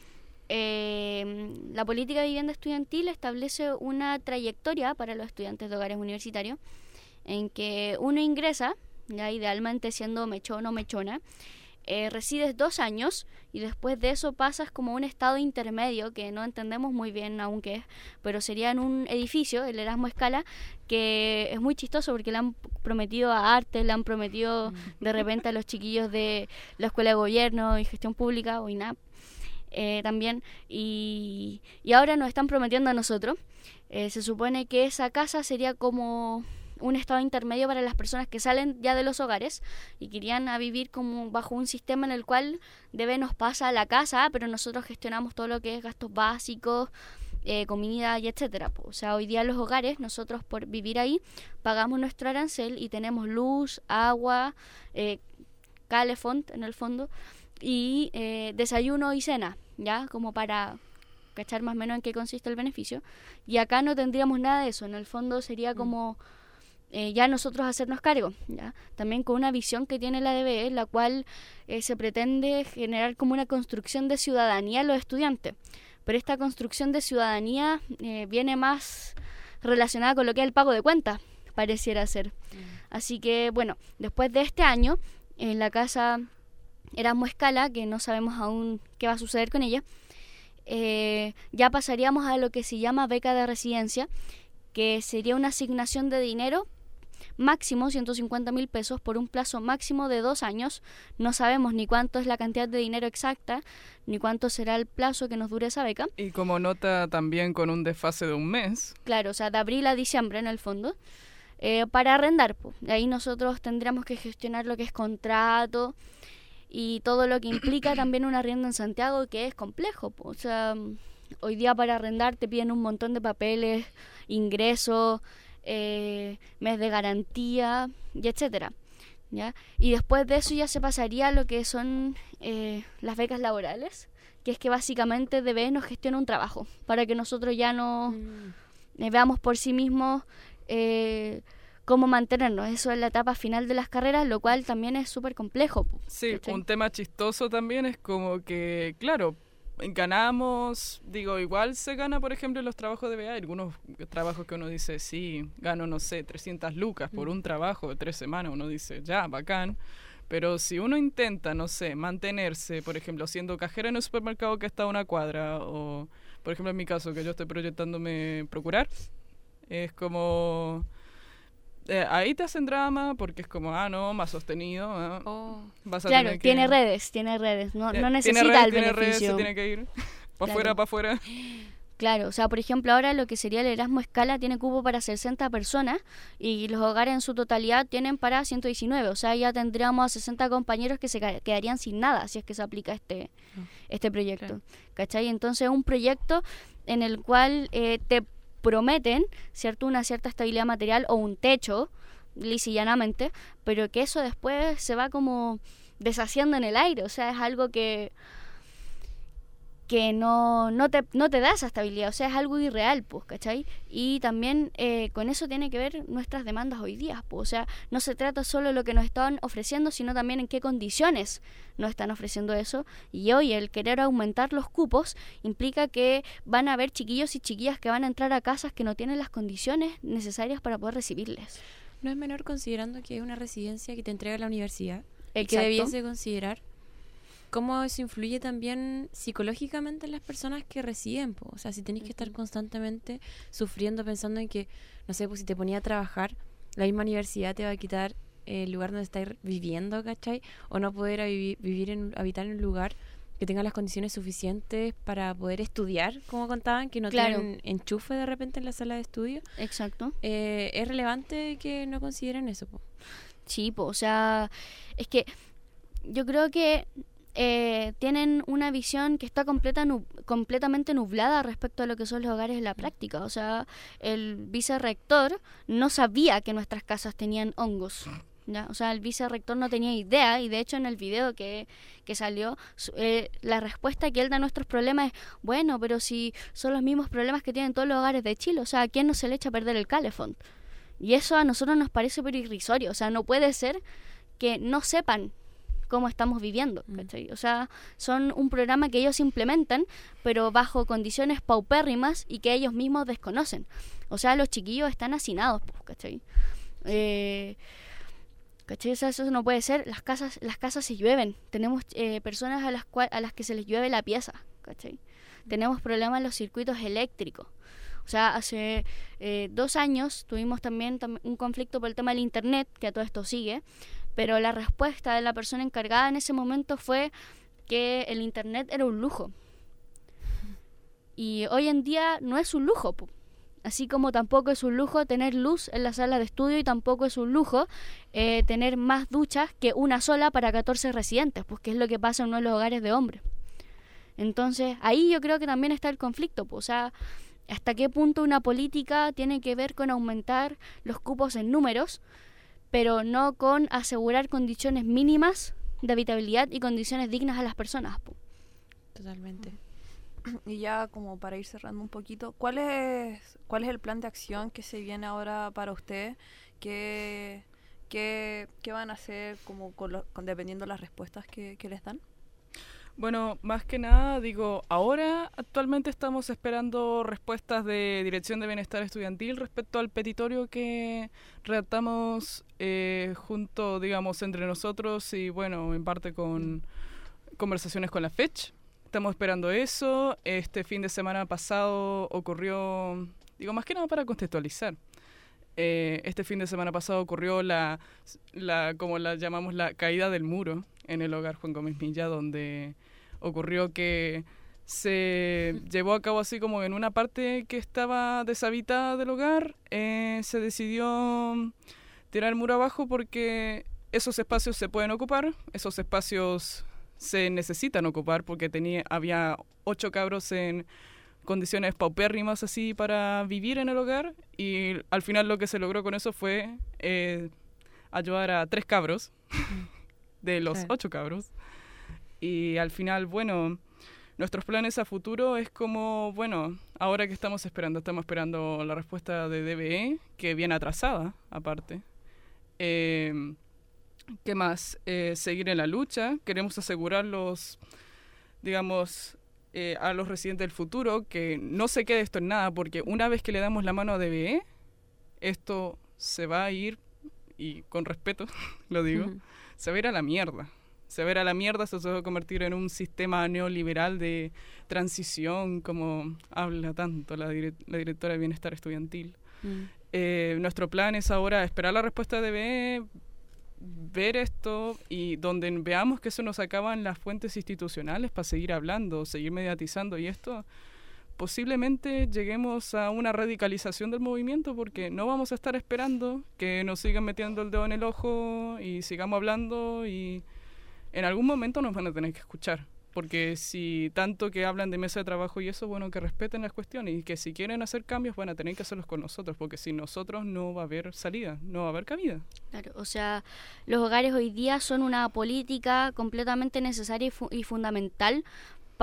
eh, la política de vivienda estudiantil establece una trayectoria para los estudiantes de hogares universitarios en que uno ingresa, ya idealmente siendo mechón o mechona, eh, resides dos años y después de eso pasas como un estado intermedio que no entendemos muy bien aún qué es, pero sería en un edificio, el Erasmo Escala, que es muy chistoso porque le han prometido a arte, le han prometido de repente a los chiquillos de la Escuela de Gobierno y Gestión Pública o I N A P eh, también, y, y ahora nos están prometiendo a nosotros. Eh, se supone que esa casa sería como un estado intermedio para las personas que salen ya de los hogares y querían a vivir como bajo un sistema en el cual debe nos pasa a la casa, pero nosotros gestionamos todo lo que es gastos básicos, eh, comida y etcétera. O sea, hoy día en los hogares, nosotros por vivir ahí pagamos nuestro arancel y tenemos luz, agua, eh, calefont en el fondo y eh, desayuno y cena, ya como para cachar más o menos en qué consiste el beneficio. Y acá no tendríamos nada de eso, en el fondo sería como eh, ya nosotros hacernos cargo, ya también con una visión que tiene la D B E, la cual eh, se pretende generar como una construcción de ciudadanía a los estudiantes, pero esta construcción de ciudadanía eh, viene más relacionada con lo que es el pago de cuentas, pareciera ser. Así que bueno, después de este año en la casa Erasmo Escala, que no sabemos aún qué va a suceder con ella, eh, ya pasaríamos a lo que se llama beca de residencia, que sería una asignación de dinero máximo ciento cincuenta mil pesos por un plazo máximo de dos años. No sabemos ni cuánto es la cantidad de dinero exacta, ni cuánto será el plazo que nos dure esa beca. Y como nota también con un desfase de un mes. Claro, o sea, de abril a diciembre en el fondo, eh, para arrendar. Pues. Ahí nosotros tendríamos que gestionar lo que es contrato y todo lo que implica también una arriendo en Santiago, que es complejo. Pues. O sea, hoy día para arrendar te piden un montón de papeles, ingresos, eh, mes de garantía, y etcétera. ¿Ya? Y después de eso ya se pasaría a lo que son eh, las becas laborales, que es que básicamente D B E nos gestiona un trabajo para que nosotros ya no mm. eh, veamos por sí mismos eh, cómo mantenernos. Eso es la etapa final de las carreras, lo cual también es súper complejo. Sí, ¿cachai? un tema chistoso también es como que, claro, ganamos, digo, igual se gana, por ejemplo, en los trabajos de B A, algunos trabajos que uno dice, sí, gano, no sé, trescientas lucas por un trabajo de tres semanas, uno dice, ya, bacán, pero si uno intenta, no sé, mantenerse, por ejemplo, siendo cajera en un supermercado que está a una cuadra, o, por ejemplo, en mi caso, que yo estoy proyectándome procurar, es como... Eh, ahí te hacen drama porque es como, ah, no, más sostenido. ¿eh? Oh. Vas a claro, tener que... tiene redes, tiene redes, no, Eh, no necesita tiene redes, el tiene beneficio. Redes, se tiene que ir para afuera, Claro. para afuera. Claro, o sea, por ejemplo, ahora lo que sería el Erasmo Escala tiene cupo para sesenta personas y los hogares en su totalidad tienen para ciento diecinueve, o sea, ya tendríamos a sesenta compañeros que se ca- quedarían sin nada si es que se aplica este, este proyecto, Claro. ¿cachai? Entonces es un proyecto en el cual eh, te prometen, ¿cierto?, una cierta estabilidad material o un techo, lisa y llanamente, pero que eso después se va como deshaciendo en el aire, o sea, es algo que que no, no, te, no te da esa estabilidad, o sea, es algo irreal, pues, ¿cachai? Y también eh, con eso tiene que ver nuestras demandas hoy día, pues, o sea, no se trata solo de lo que nos están ofreciendo, sino también en qué condiciones nos están ofreciendo eso, y hoy el querer aumentar los cupos implica que van a haber chiquillos y chiquillas que van a entrar a casas que no tienen las condiciones necesarias para poder recibirles. No es menor considerando que es una residencia que te entrega la universidad, y Exacto. que debiese considerar cómo eso influye también psicológicamente en las personas que residen, po. O sea, si tenés que estar constantemente sufriendo, pensando en que, no sé, pues si te ponía a trabajar, la misma universidad te va a quitar el lugar donde estás viviendo, ¿cachai? O no poder a vivi- vivir en, habitar en un lugar que tenga las condiciones suficientes para poder estudiar, como contaban, que no Claro. tienen enchufe de repente en la sala de estudio. Exacto. Eh, es relevante que no consideren eso, po. Sí, po, o sea, es que yo creo que Eh, tienen una visión que está completa nu- completamente nublada respecto a lo que son los hogares en la práctica. O sea, el vicerrector no sabía que nuestras casas tenían hongos, ¿ya? O sea, el vicerrector no tenía idea, y de hecho en el video que, que salió, su- eh, la respuesta que él da a nuestros problemas es, bueno, pero si son los mismos problemas que tienen todos los hogares de Chile, o sea, ¿a quién no se le echa a perder el calefón? Y eso a nosotros nos parece pero irrisorio, o sea, no puede ser que no sepan cómo estamos viviendo, ¿cachai? O sea, son un programa que ellos implementan, pero bajo condiciones paupérrimas y que ellos mismos desconocen. O sea, los chiquillos están hacinados, pues, ¿cachai? Eh, ¿cachai? O sea, eso no puede ser. Las casas, las casas se llueven. Tenemos eh, personas a las cual, a las que se les llueve la pieza, ¿cachai? Tenemos problemas en los circuitos eléctricos. O sea, hace eh, dos años tuvimos también tam- un conflicto por el tema del internet, que a todo esto sigue, pero la respuesta de la persona encargada en ese momento fue que el internet era un lujo. Y hoy en día no es un lujo, po. Así como tampoco es un lujo tener luz en la sala de estudio, y tampoco es un lujo eh, tener más duchas que una sola para catorce residentes, pues que es lo que pasa en uno de los hogares de hombres. Entonces, ahí yo creo que también está el conflicto, pues, o sea, hasta qué punto una política tiene que ver con aumentar los cupos en números, pero no con asegurar condiciones mínimas de habitabilidad y condiciones dignas a las personas, po. Totalmente. Y ya como para ir cerrando un poquito, ¿cuál es cuál es el plan de acción que se viene ahora para ustedes? ¿Qué, qué, qué van a hacer como con lo- con, dependiendo de las respuestas que, que les dan? Bueno, más que nada, digo, ahora actualmente estamos esperando respuestas de Dirección de Bienestar Estudiantil respecto al petitorio que redactamos eh, junto, digamos, entre nosotros y, bueno, en parte con conversaciones con la FECH. Estamos esperando eso. Este fin de semana pasado ocurrió, digo, más que nada para contextualizar. Eh, este fin de semana pasado ocurrió la, la, como la llamamos, la caída del muro en el hogar Juan Gómez Milla, donde ocurrió que se llevó a cabo así como en una parte que estaba deshabitada del hogar, eh, se decidió tirar el muro abajo porque esos espacios se pueden ocupar, esos espacios se necesitan ocupar porque tenía, había ocho cabros en condiciones paupérrimas así para vivir en el hogar, y al final lo que se logró con eso fue eh, ayudar a tres cabros de los Claro. ocho cabros. Y al final, bueno, nuestros planes a futuro es como, bueno, ahora que estamos esperando, estamos esperando la respuesta de D B E, que viene atrasada, aparte. Eh, ¿Qué más? Eh, seguir en la lucha. Queremos asegurar los, digamos, eh, a los residentes del futuro que no se quede esto en nada, porque una vez que le damos la mano a D B E, esto se va a ir, y con respeto lo digo, Ujú. se va a ir a la mierda. Se va a ir a la mierda, se va a convertir en un sistema neoliberal de transición, como habla tanto la, dire- la directora de Bienestar Estudiantil. Mm. Eh, nuestro plan es ahora esperar la respuesta de D B E, ver esto, y donde veamos que eso nos acaban las fuentes institucionales para seguir hablando, seguir mediatizando, y esto posiblemente lleguemos a una radicalización del movimiento, porque no vamos a estar esperando que nos sigan metiendo el dedo en el ojo y sigamos hablando, y en algún momento nos van a tener que escuchar, porque si tanto que hablan de mesa de trabajo y eso, bueno, que respeten las cuestiones, y que si quieren hacer cambios van a tener que hacerlos con nosotros, porque sin nosotros no va a haber salida, no va a haber cabida. Claro, o sea, los hogares hoy día son una política completamente necesaria y, fu- y fundamental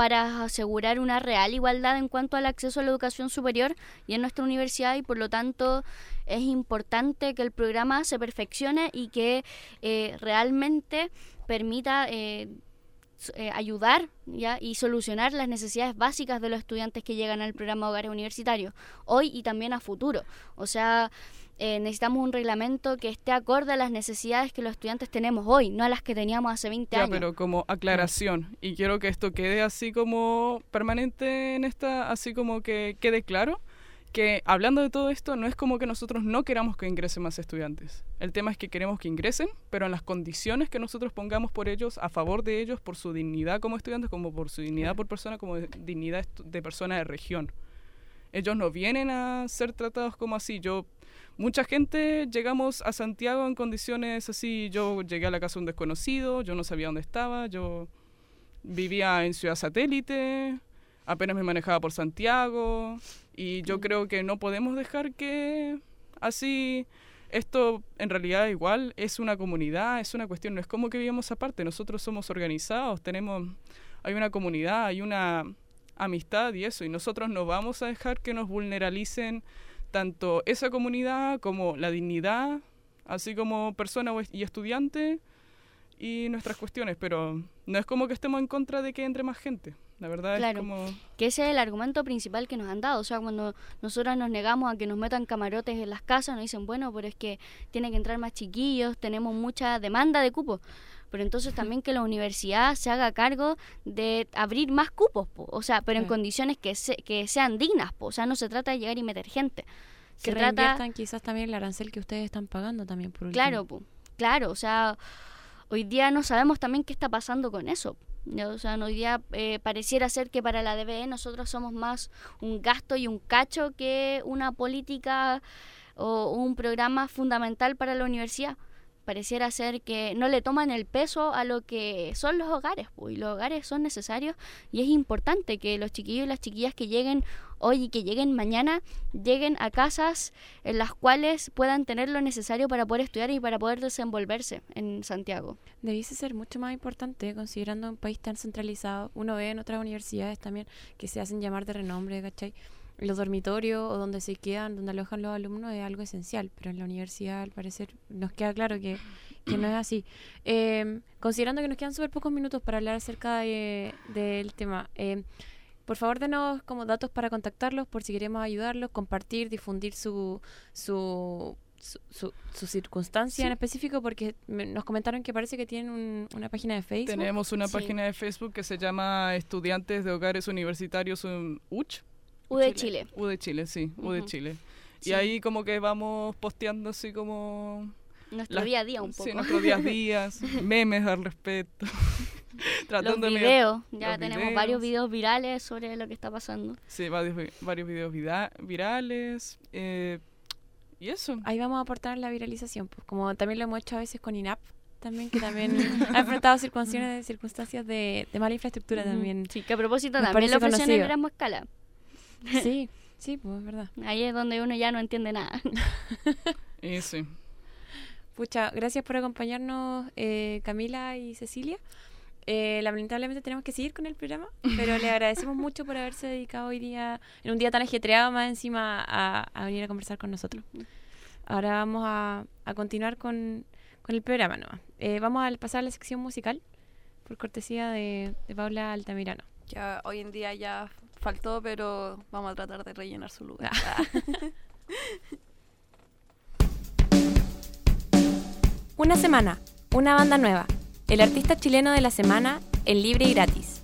para asegurar una real igualdad en cuanto al acceso a la educación superior y en nuestra universidad, y por lo tanto es importante que el programa se perfeccione y que eh, realmente permita eh, eh, ayudar ¿ya? y solucionar las necesidades básicas de los estudiantes que llegan al programa de hogares universitarios, hoy y también a futuro. O sea, eh, necesitamos un reglamento que esté acorde a las necesidades que los estudiantes tenemos hoy, no a las que teníamos hace veinte ya, años. Pero como aclaración, y quiero que esto quede así como permanente en esta, así como que quede claro, que hablando de todo esto, no es como que nosotros no queramos que ingresen más estudiantes. El tema es que queremos que ingresen, pero en las condiciones que nosotros pongamos por ellos, a favor de ellos, por su dignidad como estudiantes, como por su dignidad por persona, como de dignidad de persona de región. Ellos no vienen a ser tratados como así. Yo, mucha gente llegamos a Santiago en condiciones así. Yo llegué a la casa de un desconocido, yo no sabía dónde estaba, yo vivía en Ciudad Satélite, apenas me manejaba por Santiago, y yo creo que no podemos dejar que así, esto en realidad igual es una comunidad, es una cuestión, no es como que vivimos aparte, nosotros somos organizados, tenemos, hay una comunidad, hay una amistad y eso, y nosotros no vamos a dejar que nos vulneralicen tanto esa comunidad como la dignidad, así como persona y estudiante, y nuestras cuestiones, pero no es como que estemos en contra de que entre más gente. La verdad claro, es como... que ese es el argumento principal que nos han dado. O sea, cuando nosotros nos negamos a que nos metan camarotes en las casas, nos dicen, bueno, pero es que tiene que entrar más chiquillos, tenemos mucha demanda de cupos. Pero entonces también que la universidad se haga cargo de abrir más cupos, po. O sea, pero en Claro. condiciones que, se, que sean dignas, po. O sea, no se trata de llegar y meter gente. Que Se trata... reinviertan quizás también el arancel que ustedes están pagando también por último. Claro, po. Claro, o sea, hoy día no sabemos también qué está pasando con eso. ¿Ya? O sea, hoy día eh, pareciera ser que para la D B E nosotros somos más un gasto y un cacho que una política o un programa fundamental para la universidad. Pareciera ser que no le toman el peso a lo que son los hogares, pues, y los hogares son necesarios y es importante que los chiquillos y las chiquillas que lleguen hoy y que lleguen mañana lleguen a casas en las cuales puedan tener lo necesario para poder estudiar y para poder desenvolverse en Santiago. Debiese ser mucho más importante, considerando un país tan centralizado. Uno ve en otras universidades también que se hacen llamar de renombre, ¿cachai? Los dormitorios o donde se quedan, donde alojan los alumnos es algo esencial, pero en la universidad al parecer nos queda claro que, que no es así. Eh, considerando que nos quedan súper pocos minutos para hablar acerca de, del tema, eh, por favor denos como datos para contactarlos por si queremos ayudarlos, compartir, difundir su su, su, su, su circunstancia Sí. en específico, porque me- nos comentaron que parece que tienen un- una página de Facebook. Tenemos una Sí. página de Facebook que se llama Estudiantes de Hogares Universitarios um, U C H. U de Chile. U de Chile, sí, U de Ujú. Chile. Sí. Y ahí como que vamos posteando así como... Nuestro las- día a día un poco. Sí, nuestros días a días, memes al respecto. Los Tratando de- videos, ya los tenemos videos. varios videos virales sobre lo que está pasando. Sí, varios, vi- varios videos vida- virales. eh, y eso. Ahí vamos a aportar la viralización, pues como también lo hemos hecho a veces con I N A P, también que también ha enfrentado circunstancias, circunstancias de, de mala infraestructura Ujú. también. Sí, que a propósito Nos también lo parece ofrecieron en conocido. Erasmus Escala. Sí, sí, pues es verdad. Ahí es donde uno ya no entiende nada. Y sí. Pucha, gracias por acompañarnos, eh, Camila y Cecilia. Eh, lamentablemente tenemos que seguir con el programa, pero le agradecemos mucho por haberse dedicado hoy día, en un día tan ajetreado más encima, a, a venir a conversar con nosotros. Ahora vamos a, a continuar con, con el programa nomás. Eh, vamos a pasar a la sección musical, por cortesía de, de Paula Altamirano. Ya hoy en día ya faltó, pero vamos a tratar de rellenar su lugar. Una semana, una banda nueva. El artista chileno de la semana en libre y gratis.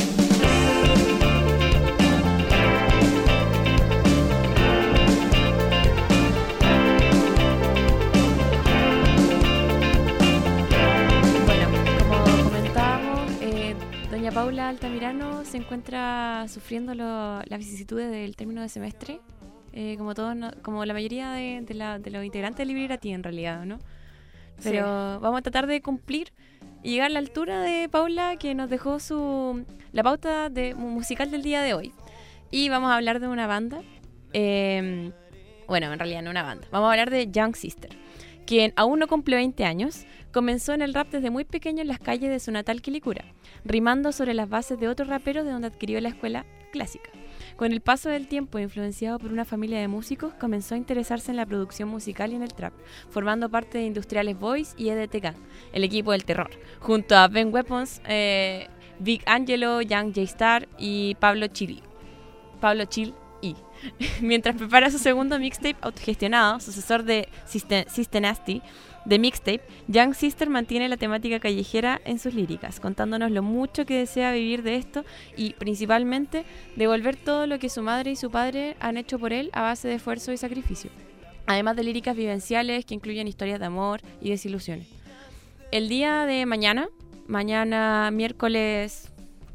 Bueno, como comentábamos, eh, doña Paula Altamirano se encuentra sufriendo lo- las vicisitudes del término de semestre, eh, como todos, no- como la mayoría de, de la- de los integrantes de libre y gratis en realidad, ¿no? Pero Sí. vamos a tratar de cumplir y llegar a la altura de Paula, que nos dejó su la pauta de mu- musical del día de hoy. Y vamos a hablar de una banda. eh, bueno, en realidad no una banda. Vamos a hablar de Young Sister, quien aún no cumple veinte años, comenzó en el rap desde muy pequeño en las calles de su natal Quilicura, rimando sobre las bases de otros raperos de donde adquirió la escuela clásica. Con el paso del tiempo, influenciado por una familia de músicos, comenzó a interesarse en la producción musical y en el trap, formando parte de Industriales Boys y E D T K, el equipo del terror, junto a Ben Weapons, eh, Big Angelo, Young J-Star y Pablo Chili. Pablo Chill y mientras prepara su segundo mixtape autogestionado, sucesor de Sister Nasty, de Mixtape, Young Sister mantiene la temática callejera en sus líricas, contándonos lo mucho que desea vivir de esto y, principalmente, devolver todo lo que su madre y su padre han hecho por él a base de esfuerzo y sacrificio, además de líricas vivenciales que incluyen historias de amor y desilusiones. El día de mañana, mañana miércoles,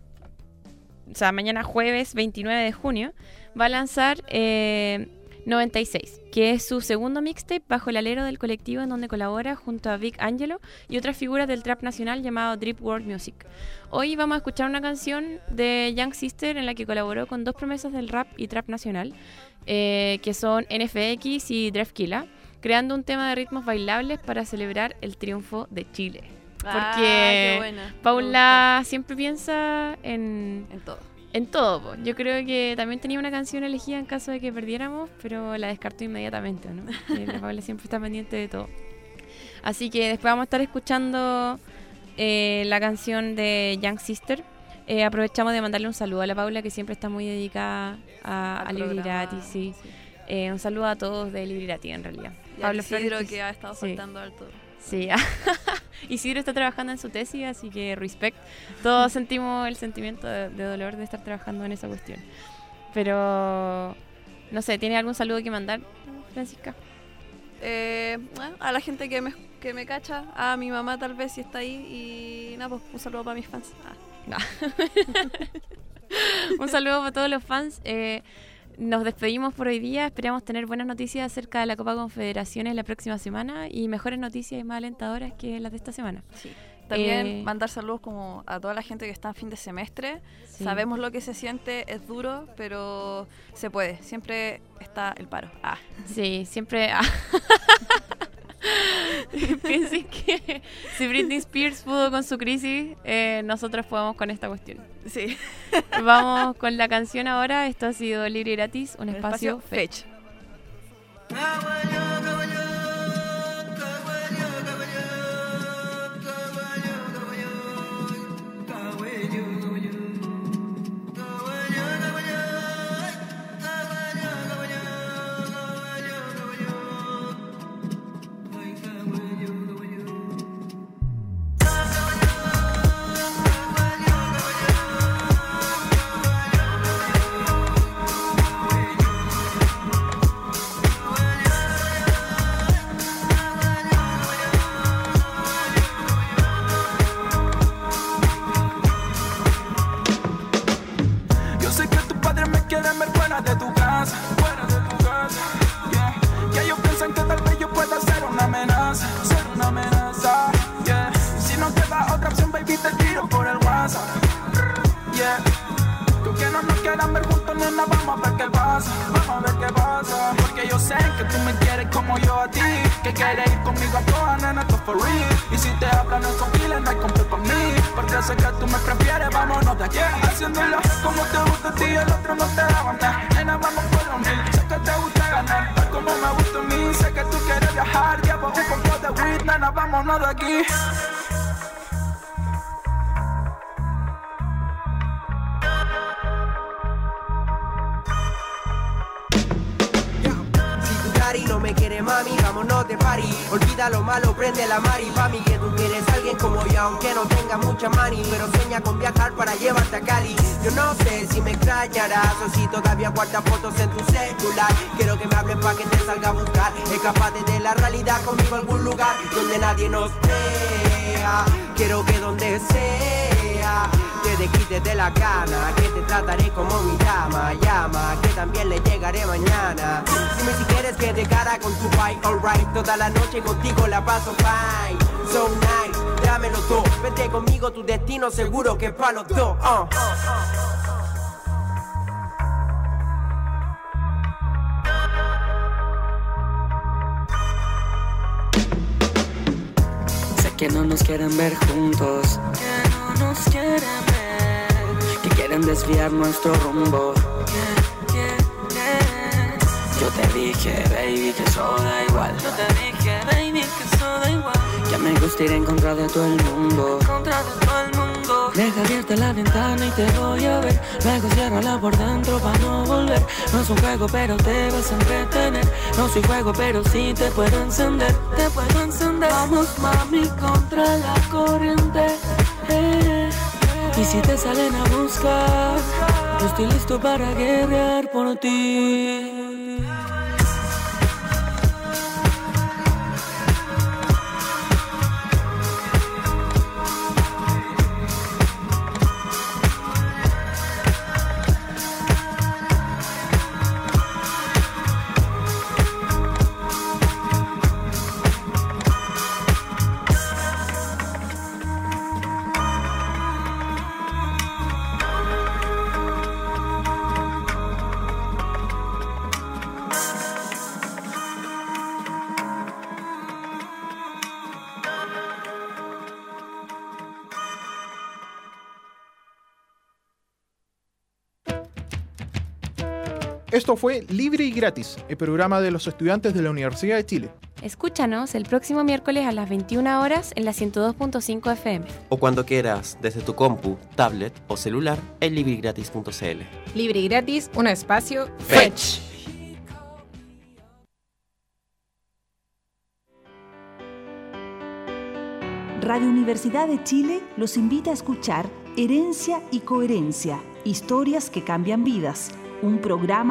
o sea, mañana jueves veintinueve de junio, va a lanzar eh, noventa y seis, que es su segundo mixtape bajo el alero del colectivo en donde colabora junto a Big Angelo y otras figuras del trap nacional llamado Drip World Music. Hoy vamos a escuchar una canción de Young Sister en la que colaboró con dos promesas del rap y trap nacional, eh, que son N F X y Drefkilla, creando un tema de ritmos bailables para celebrar el triunfo de Chile. Porque ah, qué buena. Paula siempre piensa en... En todo. En todo, po. Yo creo que también tenía una canción elegida en caso de que perdiéramos, pero la descartó inmediatamente, ¿no? Y la Paula siempre está pendiente de todo. Así que después vamos a estar escuchando eh, la canción de Young Sister. Eh, aprovechamos de mandarle un saludo a la Paula, que siempre está muy dedicada a, a Libri Gratis, sí. sí. Eh, un saludo a todos de Libri Gratis, en realidad. Y Pablo al Isidro, Flores, que ha estado sí. faltando alto. Sí, Isidro está trabajando en su tesis, así que respect. Todos sentimos el sentimiento de, de dolor de estar trabajando en esa cuestión. Pero, no sé, ¿tiene algún saludo que mandar, Francisca? Eh, bueno, a la gente que me, que me cacha, a mi mamá tal vez si está ahí, y nada, pues un saludo para mis fans. Ah. No. Un saludo para todos los fans. Eh, Nos despedimos por hoy día, esperamos tener buenas noticias acerca de la Copa Confederaciones la próxima semana y mejores noticias y más alentadoras que las de esta semana. Sí. También eh, mandar saludos como a toda la gente que está en fin de semestre. Sí. Sabemos lo que se siente, es duro, pero se puede, siempre está el paro. Ah. Sí, siempre... Ah. Piensen que si Britney Spears pudo con su crisis, eh, nosotros podemos con esta cuestión. Sí. Vamos con la canción ahora. Esto ha sido Libre y Gratis, un espacio, espacio Fetch. de tu casa, fuera de tu casa, yeah. Que ellos piensan que tal vez yo pueda ser una amenaza, ser una amenaza, yeah. Y si no queda otra opción, baby, te tiro por el WhatsApp, yeah. Tú que no nos quieran ver juntos, nena, vamos a ver qué pasa, vamos a ver qué pasa. Porque yo sé que tú me quieres como yo a ti, que quieres ir conmigo a todas, nena, esto for real. Y si te hablan esos giles, no hay comprar por mí, porque sé que tú me prefieres, vámonos de aquí, haciéndolo como te gusta a ti, el otro no te da aguantar. Nena, vamos por lo mil, sé que te gusta ganar, tal como me gusta a mí, sé que tú quieres viajar, llevo un poco de weed, nena, vámonos de aquí. Y no me quiere mami, vámonos de party. Olvida lo malo, prende la mari. Pa' mí que tú quieres a alguien como yo, aunque no tenga mucha money, pero sueña con viajar para llevarte a Cali. Yo no sé si me extrañarás o si todavía guardas fotos en tu celular. Quiero que me hables pa' que te salga a buscar. Escapate de la realidad conmigo a algún lugar donde nadie nos vea. Quiero que donde sea te desquites de la gana, que te trataré como mi dama, llama, que también le llegaré mañana. Dime si quieres que de cara con tu pai, alright, toda la noche contigo la paso fine, so nice, dámelo todo, vete conmigo, tu destino seguro que es pa' los dos, uh. que no nos quieren ver juntos, que no nos quieren ver, que quieren desviar nuestro rumbo. Yeah, yeah, yeah. Yo te dije, baby, que eso da igual. Yo te dije, baby, que eso da igual. Que me gusta ir en contra de todo el mundo, en contra de todo el mundo. Deja abierta la ventana y te voy a ver. Luego ciérrala por dentro para no volver. No es un juego pero te vas a entretener. No soy fuego pero sí te puedo encender. Te puedo encender. Vamos mami contra la corriente, eh. Y si te salen a buscar, yo estoy listo para guerrear por ti. Esto fue Libre y Gratis, el programa de los estudiantes de la Universidad de Chile. Escúchanos el próximo miércoles a las veintiuna horas en la ciento dos punto cinco F M. O cuando quieras, desde tu compu, tablet o celular en libre y gratis punto c l. Libre y Gratis, un espacio Fetch. Radio Universidad de Chile los invita a escuchar Herencia y Coherencia, historias que cambian vidas, un programa